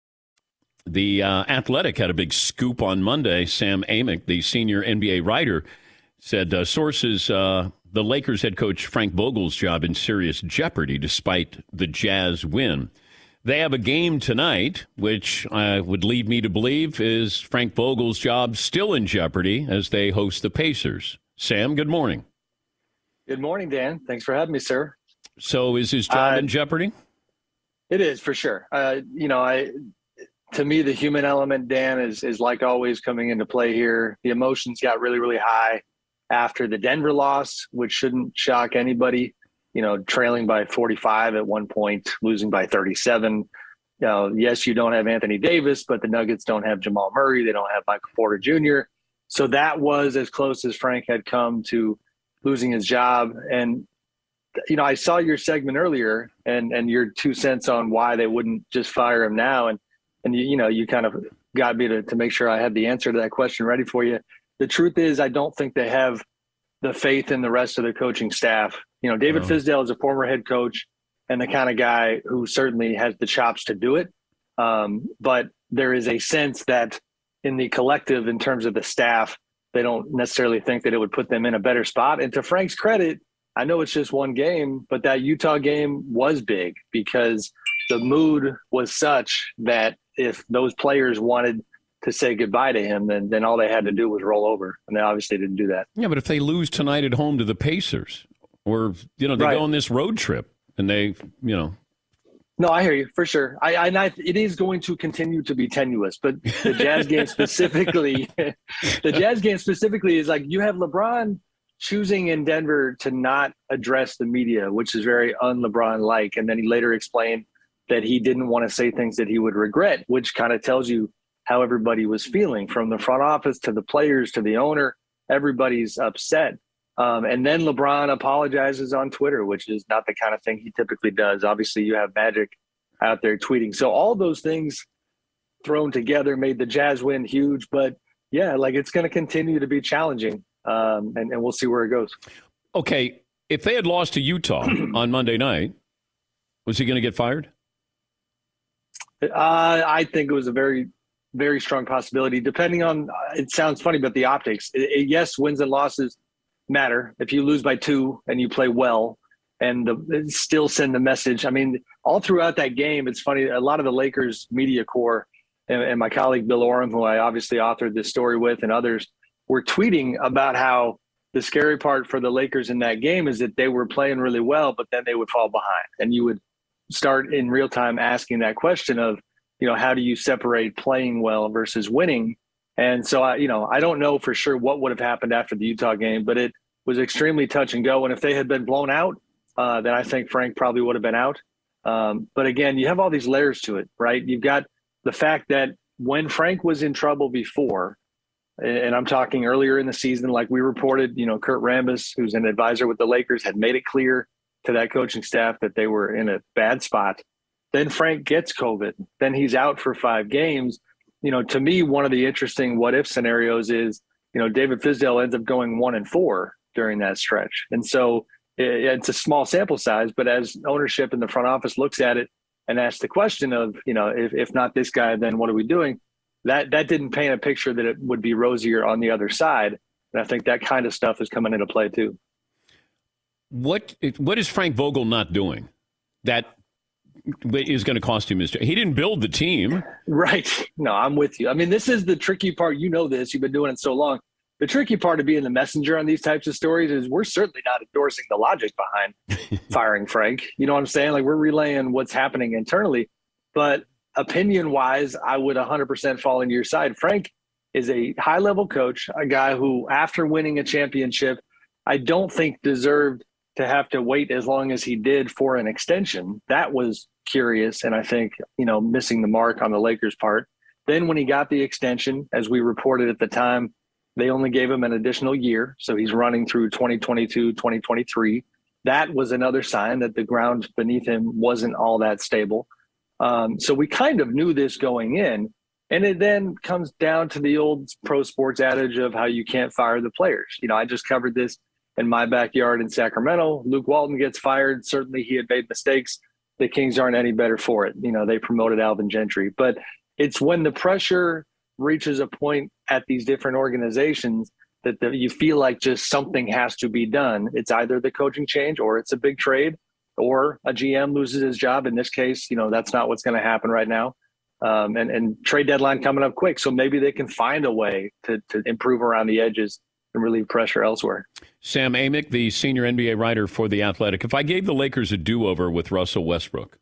The uh, Athletic had a big scoop on Monday. Sam Amick, the senior N B A writer, said uh, sources, uh, the Lakers head coach Frank Vogel's job in serious jeopardy despite the Jazz win. They have a game tonight, which uh, would lead me to believe is Frank Vogel's job still in jeopardy as they host the Pacers. Sam, good morning. Good morning, Dan. Thanks for having me, sir. So is his job uh, in jeopardy? It is, for sure. Uh, you know, I to me, the human element, Dan, is is like always coming into play here. The emotions got really, really high after the Denver loss, which shouldn't shock anybody. You know, trailing by forty-five at one point, losing by thirty-seven. You know, yes, you don't have Anthony Davis, but the Nuggets don't have Jamal Murray. They don't have Michael Porter Junior So that was as close as Frank had come to losing his job. And, you know, I saw your segment earlier and, and your two cents on why they wouldn't just fire him now. And, and you, you know, you kind of got me to, to make sure I had the answer to that question ready for you. The truth is, I don't think they have the faith in the rest of the coaching staff. You know, David oh. Fizdale is a former head coach and the kind of guy who certainly has the chops to do it. Um, but there is a sense that in the collective, in terms of the staff, they don't necessarily think that it would put them in a better spot. And to Frank's credit, I know it's just one game, but that Utah game was big because the mood was such that if those players wanted to say goodbye to him, then then all they had to do was roll over. And they obviously didn't do that. Yeah, but if they lose tonight at home to the Pacers, or, you know, they right. go on this road trip and they, you know. No, I hear you for sure. I, I, I it is going to continue to be tenuous, but the Jazz game specifically, the Jazz game specifically is like you have LeBron choosing in Denver to not address the media, which is very un-LeBron-like. And then he later explained that he didn't want to say things that he would regret, which kind of tells you how everybody was feeling, from the front office to the players to the owner. Everybody's upset. Um, and then LeBron apologizes on Twitter, which is not the kind of thing he typically does. Obviously, you have Magic out there tweeting. So all those things thrown together made the Jazz win huge. But, yeah, like it's going to continue to be challenging, um, and, and we'll see where it goes. Okay, if they had lost to Utah on Monday night, was he going to get fired? Uh, I think it was a very, very strong possibility, depending on – it sounds funny, but the optics. It, it, yes, wins and losses matter. If you lose by two and you play well and the, still send the message. I mean, all throughout that game, it's funny. A lot of the Lakers media corps and, and my colleague Bill Oram, who I obviously authored this story with, and others were tweeting about how the scary part for the Lakers in that game is that they were playing really well, but then they would fall behind. And you would start in real time asking that question of, you know, how do you separate playing well versus winning? And so, I, you know, I don't know for sure what would have happened after the Utah game, but it was extremely touch and go. And if they had been blown out, uh, then I think Frank probably would have been out. Um, but again, you have all these layers to it, right? You've got the fact that when Frank was in trouble before, and I'm talking earlier in the season, like we reported, you know, Kurt Rambis, who's an advisor with the Lakers, had made it clear to that coaching staff that they were in a bad spot. Then Frank gets COVID. Then he's out for five games. You know, to me, one of the interesting what if scenarios is, you know, David Fizdale ends up going one and four during that stretch. And so it, it's a small sample size, but as ownership in the front office looks at it and asks the question of, you know, if, if not this guy, then what are we doing? That, that didn't paint a picture that it would be rosier on the other side. And I think that kind of stuff is coming into play too. What, what is Frank Vogel not doing that is going to cost him his job? He didn't build the team. Right. No, I'm with you. I mean, this is the tricky part. You know this. You've been doing it so long. The tricky part of being the messenger on these types of stories is we're certainly not endorsing the logic behind firing Frank. You know what I'm saying? Like, we're relaying what's happening internally. But opinion-wise, I would one hundred percent fall into your side. Frank is a high-level coach, a guy who, after winning a championship, I don't think deserved to have to wait as long as he did for an extension. That was curious, and I think, you know, missing the mark on the Lakers' part. Then when he got the extension, as we reported at the time, they only gave him an additional year, so he's running through twenty twenty-two, twenty twenty-three. That was another sign that the ground beneath him wasn't all that stable. Um, so we kind of knew this going in, and it then comes down to the old pro sports adage of how you can't fire the players. You know, I just covered this in my backyard in Sacramento. Luke Walton gets fired. Certainly he had made mistakes. The Kings aren't any better for it. You know, they promoted Alvin Gentry. But it's when the pressure reaches a point at these different organizations that the, you feel like just something has to be done. It's either the coaching change or it's a big trade or a G M loses his job. In this case, you know, that's not what's going to happen right now. Um, and, and trade deadline coming up quick. So maybe they can find a way to, to improve around the edges and relieve pressure elsewhere. Sam Amick, the senior N B A writer for The Athletic. If I gave the Lakers a do-over with Russell Westbrook.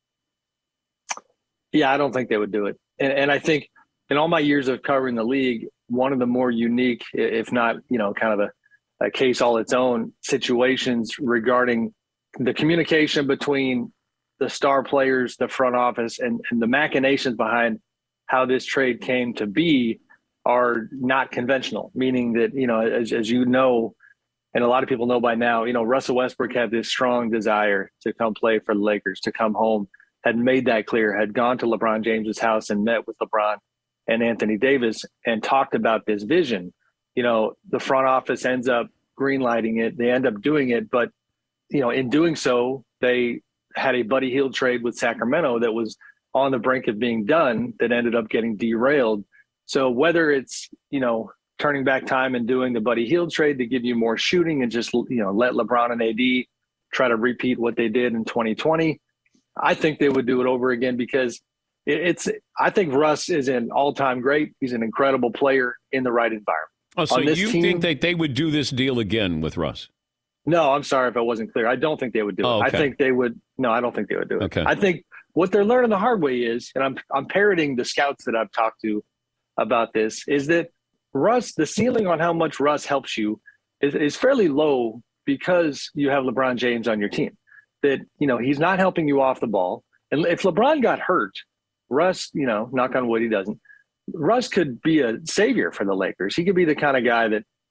Yeah, I don't think they would do it. And, and I think in all my years of covering the league, one of the more unique, if not, you know, kind of a, a case all its own situations regarding the communication between the star players, the front office, and, and the machinations behind how this trade came to be are not conventional, meaning that, you know, as, as you know, and a lot of people know by now, you know, Russell Westbrook had this strong desire to come play for the Lakers, to come home, had made that clear, had gone to LeBron James's house and met with LeBron and Anthony Davis and talked about this vision. You know, the front office ends up greenlighting it. They end up doing it. But, you know, in doing so, they had a Buddy Hield trade with Sacramento that was on the brink of being done that ended up getting derailed. So whether it's, you know, turning back time and doing the Buddy Hield trade to give you more shooting and just, you know, let LeBron and A D try to repeat what they did in twenty twenty, I think they would do it over again because it's, I think Russ is an all-time great. He's an incredible player in the right environment. Oh, so you team, think that they would do this deal again with Russ? No, I'm sorry if I wasn't clear. I don't think they would do oh, it. okay. I think they would. No, I don't think they would do it. Okay. I think what they're learning the hard way is, and I'm I'm parroting the scouts that I've talked to about this, is that Russ, the ceiling on how much Russ helps you is, is fairly low because you have LeBron James on your team. That, you know, he's not helping you off the ball. And if LeBron got hurt, Russ, you know, knock on wood, he doesn't. Russ could be a savior for the Lakers. He could be the kind of guy that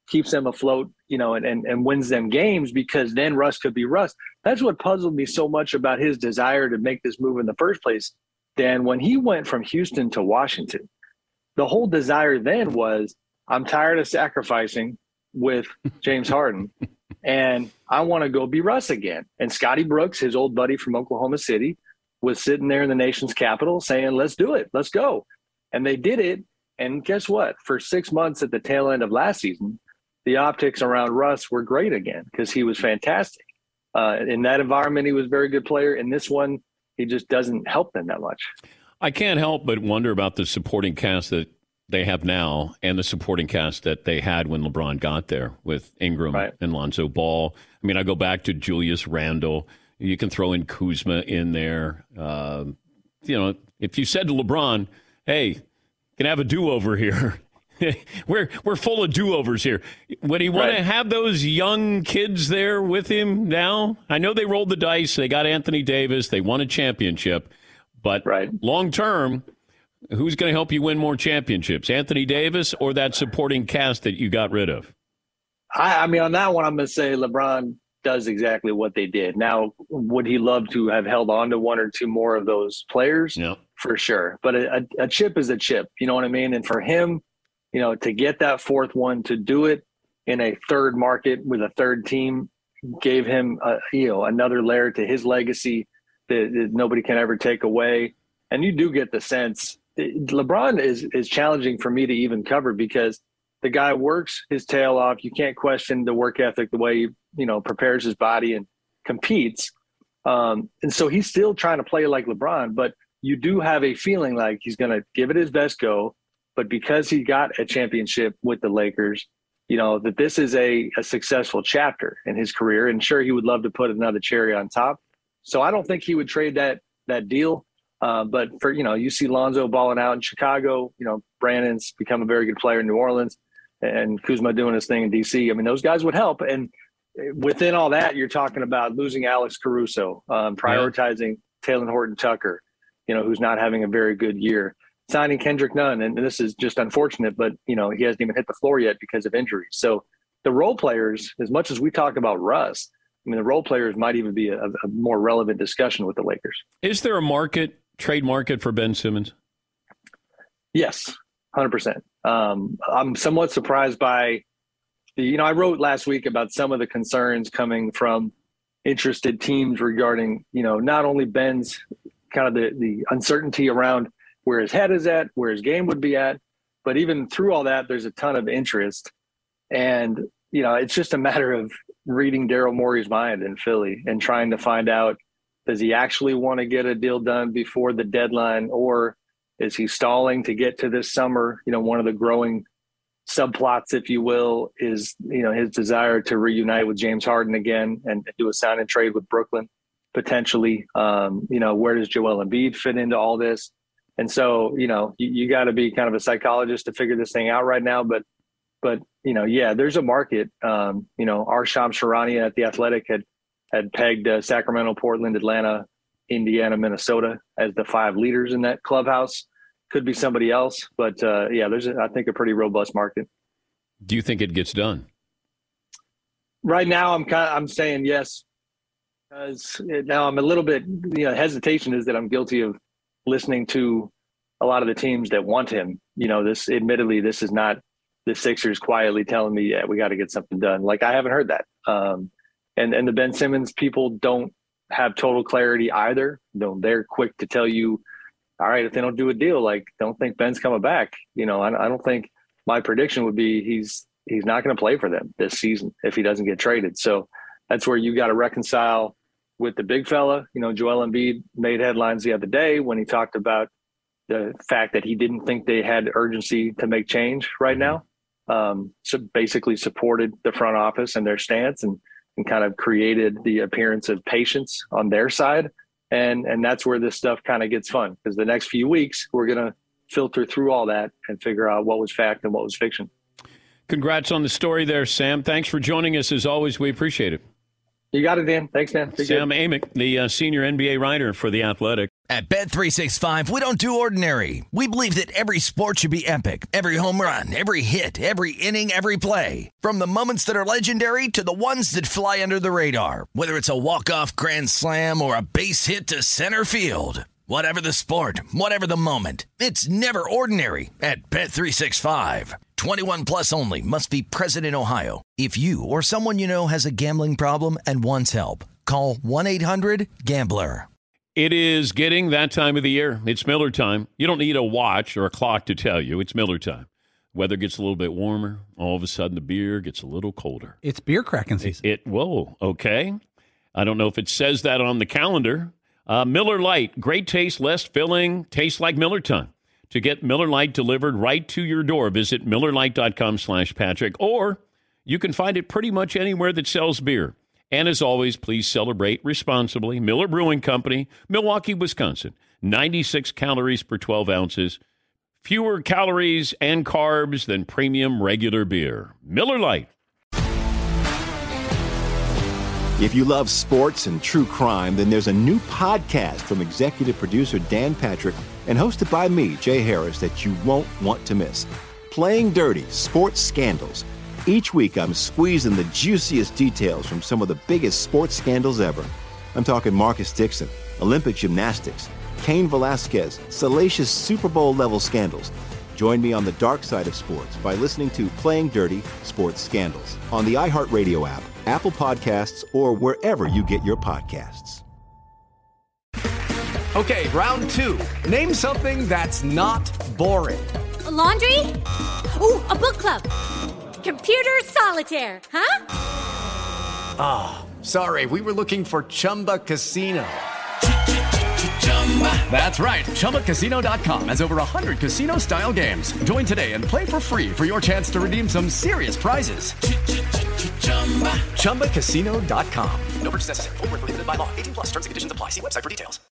keeps them afloat, you know, and, and, and wins them games, because then Russ could be Russ. That's what puzzled me so much about his desire to make this move in the first place. Dan, when he went from Houston to Washington, the whole desire then was, I'm tired of sacrificing with James Harden, and I want to go be Russ again. And Scotty Brooks, his old buddy from Oklahoma City, was sitting there in the nation's capital saying, let's do it. Let's go. And they did it. And guess what? For six months at the tail end of last season, the optics around Russ were great again because he was fantastic. Uh, in that environment, he was a very good player. In this one, he just doesn't help them that much. I can't help but wonder about the supporting cast that they have now and the supporting cast that they had when LeBron got there with Ingram right. and Lonzo Ball. I mean, I go back to Julius Randle. You can throw in Kuzma in there. Uh, you know, if you said to LeBron, hey, you can have a do-over here. we're we're full of do-overs here. Would he want right. to have those young kids there with him now? I know they rolled the dice. They got Anthony Davis. They won a championship. But right. long-term, who's going to help you win more championships, Anthony Davis or that supporting cast that you got rid of? I, I mean, on that one, I'm going to say LeBron does exactly what they did. Now, would he love to have held on to one or two more of those players? Yeah. For sure. But a, a chip is a chip. You know what I mean? And for him, you know, to get that fourth one, to do it in a third market with a third team, gave him, a, you know, another layer to his legacy that, that nobody can ever take away. And you do get the sense LeBron is is challenging for me to even cover because the guy works his tail off. You can't question the work ethic, the way he, you know, prepares his body and competes. Um, and so he's still trying to play like LeBron, but you do have a feeling like he's going to give it his best go. But because he got a championship with the Lakers, you know, that this is a, a successful chapter in his career. And sure, he would love to put another cherry on top. So I don't think he would trade that that deal. Uh, but for, you know, you see Lonzo balling out in Chicago, you know, Brandon's become a very good player in New Orleans, and Kuzma doing his thing in D C. I mean, those guys would help. And within all that, you're talking about losing Alex Caruso, um, prioritizing yeah. Talen Horton-Tucker, you know, who's not having a very good year, signing Kendrick Nunn. And this is just unfortunate, but, you know, he hasn't even hit the floor yet because of injuries. So the role players, as much as we talk about Russ, I mean, the role players might even be a, a more relevant discussion with the Lakers. Is there a market, trade market for Ben Simmons? Yes, one hundred percent. Um, I'm somewhat surprised by the, you know, I wrote last week about some of the concerns coming from interested teams regarding, you know, not only Ben's kind of the, the uncertainty around where his head is at, where his game would be at, but even through all that, there's a ton of interest. And, you know, it's just a matter of reading Daryl Morey's mind in Philly and trying to find out, does he actually want to get a deal done before the deadline, or is he stalling to get to this summer? You know, one of the growing subplots, if you will, is, you know, his desire to reunite with James Harden again and do a sign and trade with Brooklyn, potentially. Um, you know, where does Joel Embiid fit into all this? And so, you know, you, you got to be kind of a psychologist to figure this thing out right now. But, but you know, yeah, there's a market. Um, you know, Arsham Sharania at The Athletic had had pegged uh, Sacramento, Portland, Atlanta, Indiana, Minnesota as the five leaders in that clubhouse. Could be somebody else, but uh, yeah, there's, a, I think, a pretty robust market. Do you think it gets done? Right now, I'm kind of, I'm saying yes, because now I'm a little bit, you know, hesitation is that I'm guilty of listening to a lot of the teams that want him. You know, this, admittedly, this is not the Sixers quietly telling me, yeah, we got to get something done. Like, I haven't heard that. Um, and and the Ben Simmons people don't have total clarity either. No, they're quick to tell you, all right, if they don't do a deal, like, don't think Ben's coming back. You know, I, I don't think, my prediction would be he's he's not going to play for them this season if he doesn't get traded. So that's where you got to reconcile with the big fella. You know, Joel Embiid made headlines the other day when he talked about the fact that he didn't think they had urgency to make change right now. Um, so basically supported the front office and their stance, and, and kind of created the appearance of patience on their side. And and that's where this stuff kind of gets fun, because the next few weeks we're going to filter through all that and figure out what was fact and what was fiction. Congrats on the story there, Sam. Thanks for joining us. As always, we appreciate it. You got it, Dan. Thanks, man. Be Sam good. Amick, the uh, senior N B A writer for The Athletic. At Bet three sixty-five, we don't do ordinary. We believe that every sport should be epic. Every home run, every hit, every inning, every play. From the moments that are legendary to the ones that fly under the radar. Whether it's a walk-off grand slam or a base hit to center field. Whatever the sport, whatever the moment. It's never ordinary at Bet three sixty-five. twenty-one plus only. Must be present in Ohio. If you or someone you know has a gambling problem and wants help, call one eight hundred gambler. It is getting that time of the year. It's Miller time. You don't need a watch or a clock to tell you. It's Miller time. Weather gets a little bit warmer. All of a sudden, the beer gets a little colder. It's beer cracking season. It, it whoa, okay. I don't know if it says that on the calendar. Uh, Miller Lite, great taste, less filling, tastes like Miller time. To get Miller Lite delivered right to your door, visit MillerLite.com slash Patrick, or you can find it pretty much anywhere that sells beer. And as always, please celebrate responsibly. Miller Brewing Company, Milwaukee, Wisconsin. ninety-six calories per twelve ounces. Fewer calories and carbs than premium regular beer. Miller Lite. If you love sports and true crime, then there's a new podcast from executive producer Dan Patrick and hosted by me, Jay Harris, that you won't want to miss. Playing Dirty: Sports Scandals. Each week, I'm squeezing the juiciest details from some of the biggest sports scandals ever. I'm talking Marcus Dixon, Olympic gymnastics, Cain Velasquez, salacious Super Bowl-level scandals. Join me on the dark side of sports by listening to Playing Dirty: Sports Scandals on the iHeartRadio app, Apple Podcasts, or wherever you get your podcasts. Okay, round two. Name something that's not boring. A laundry? Ooh, a book club. Computer solitaire, huh? Ah, oh, sorry, we were looking for Chumba Casino. That's right, Chumba Casino dot com has over one hundred casino-style games. Join today and play for free for your chance to redeem some serious prizes. Chumba Casino dot com. No purchase necessary. Void where prohibited by law. eighteen plus terms and conditions apply. See website for details.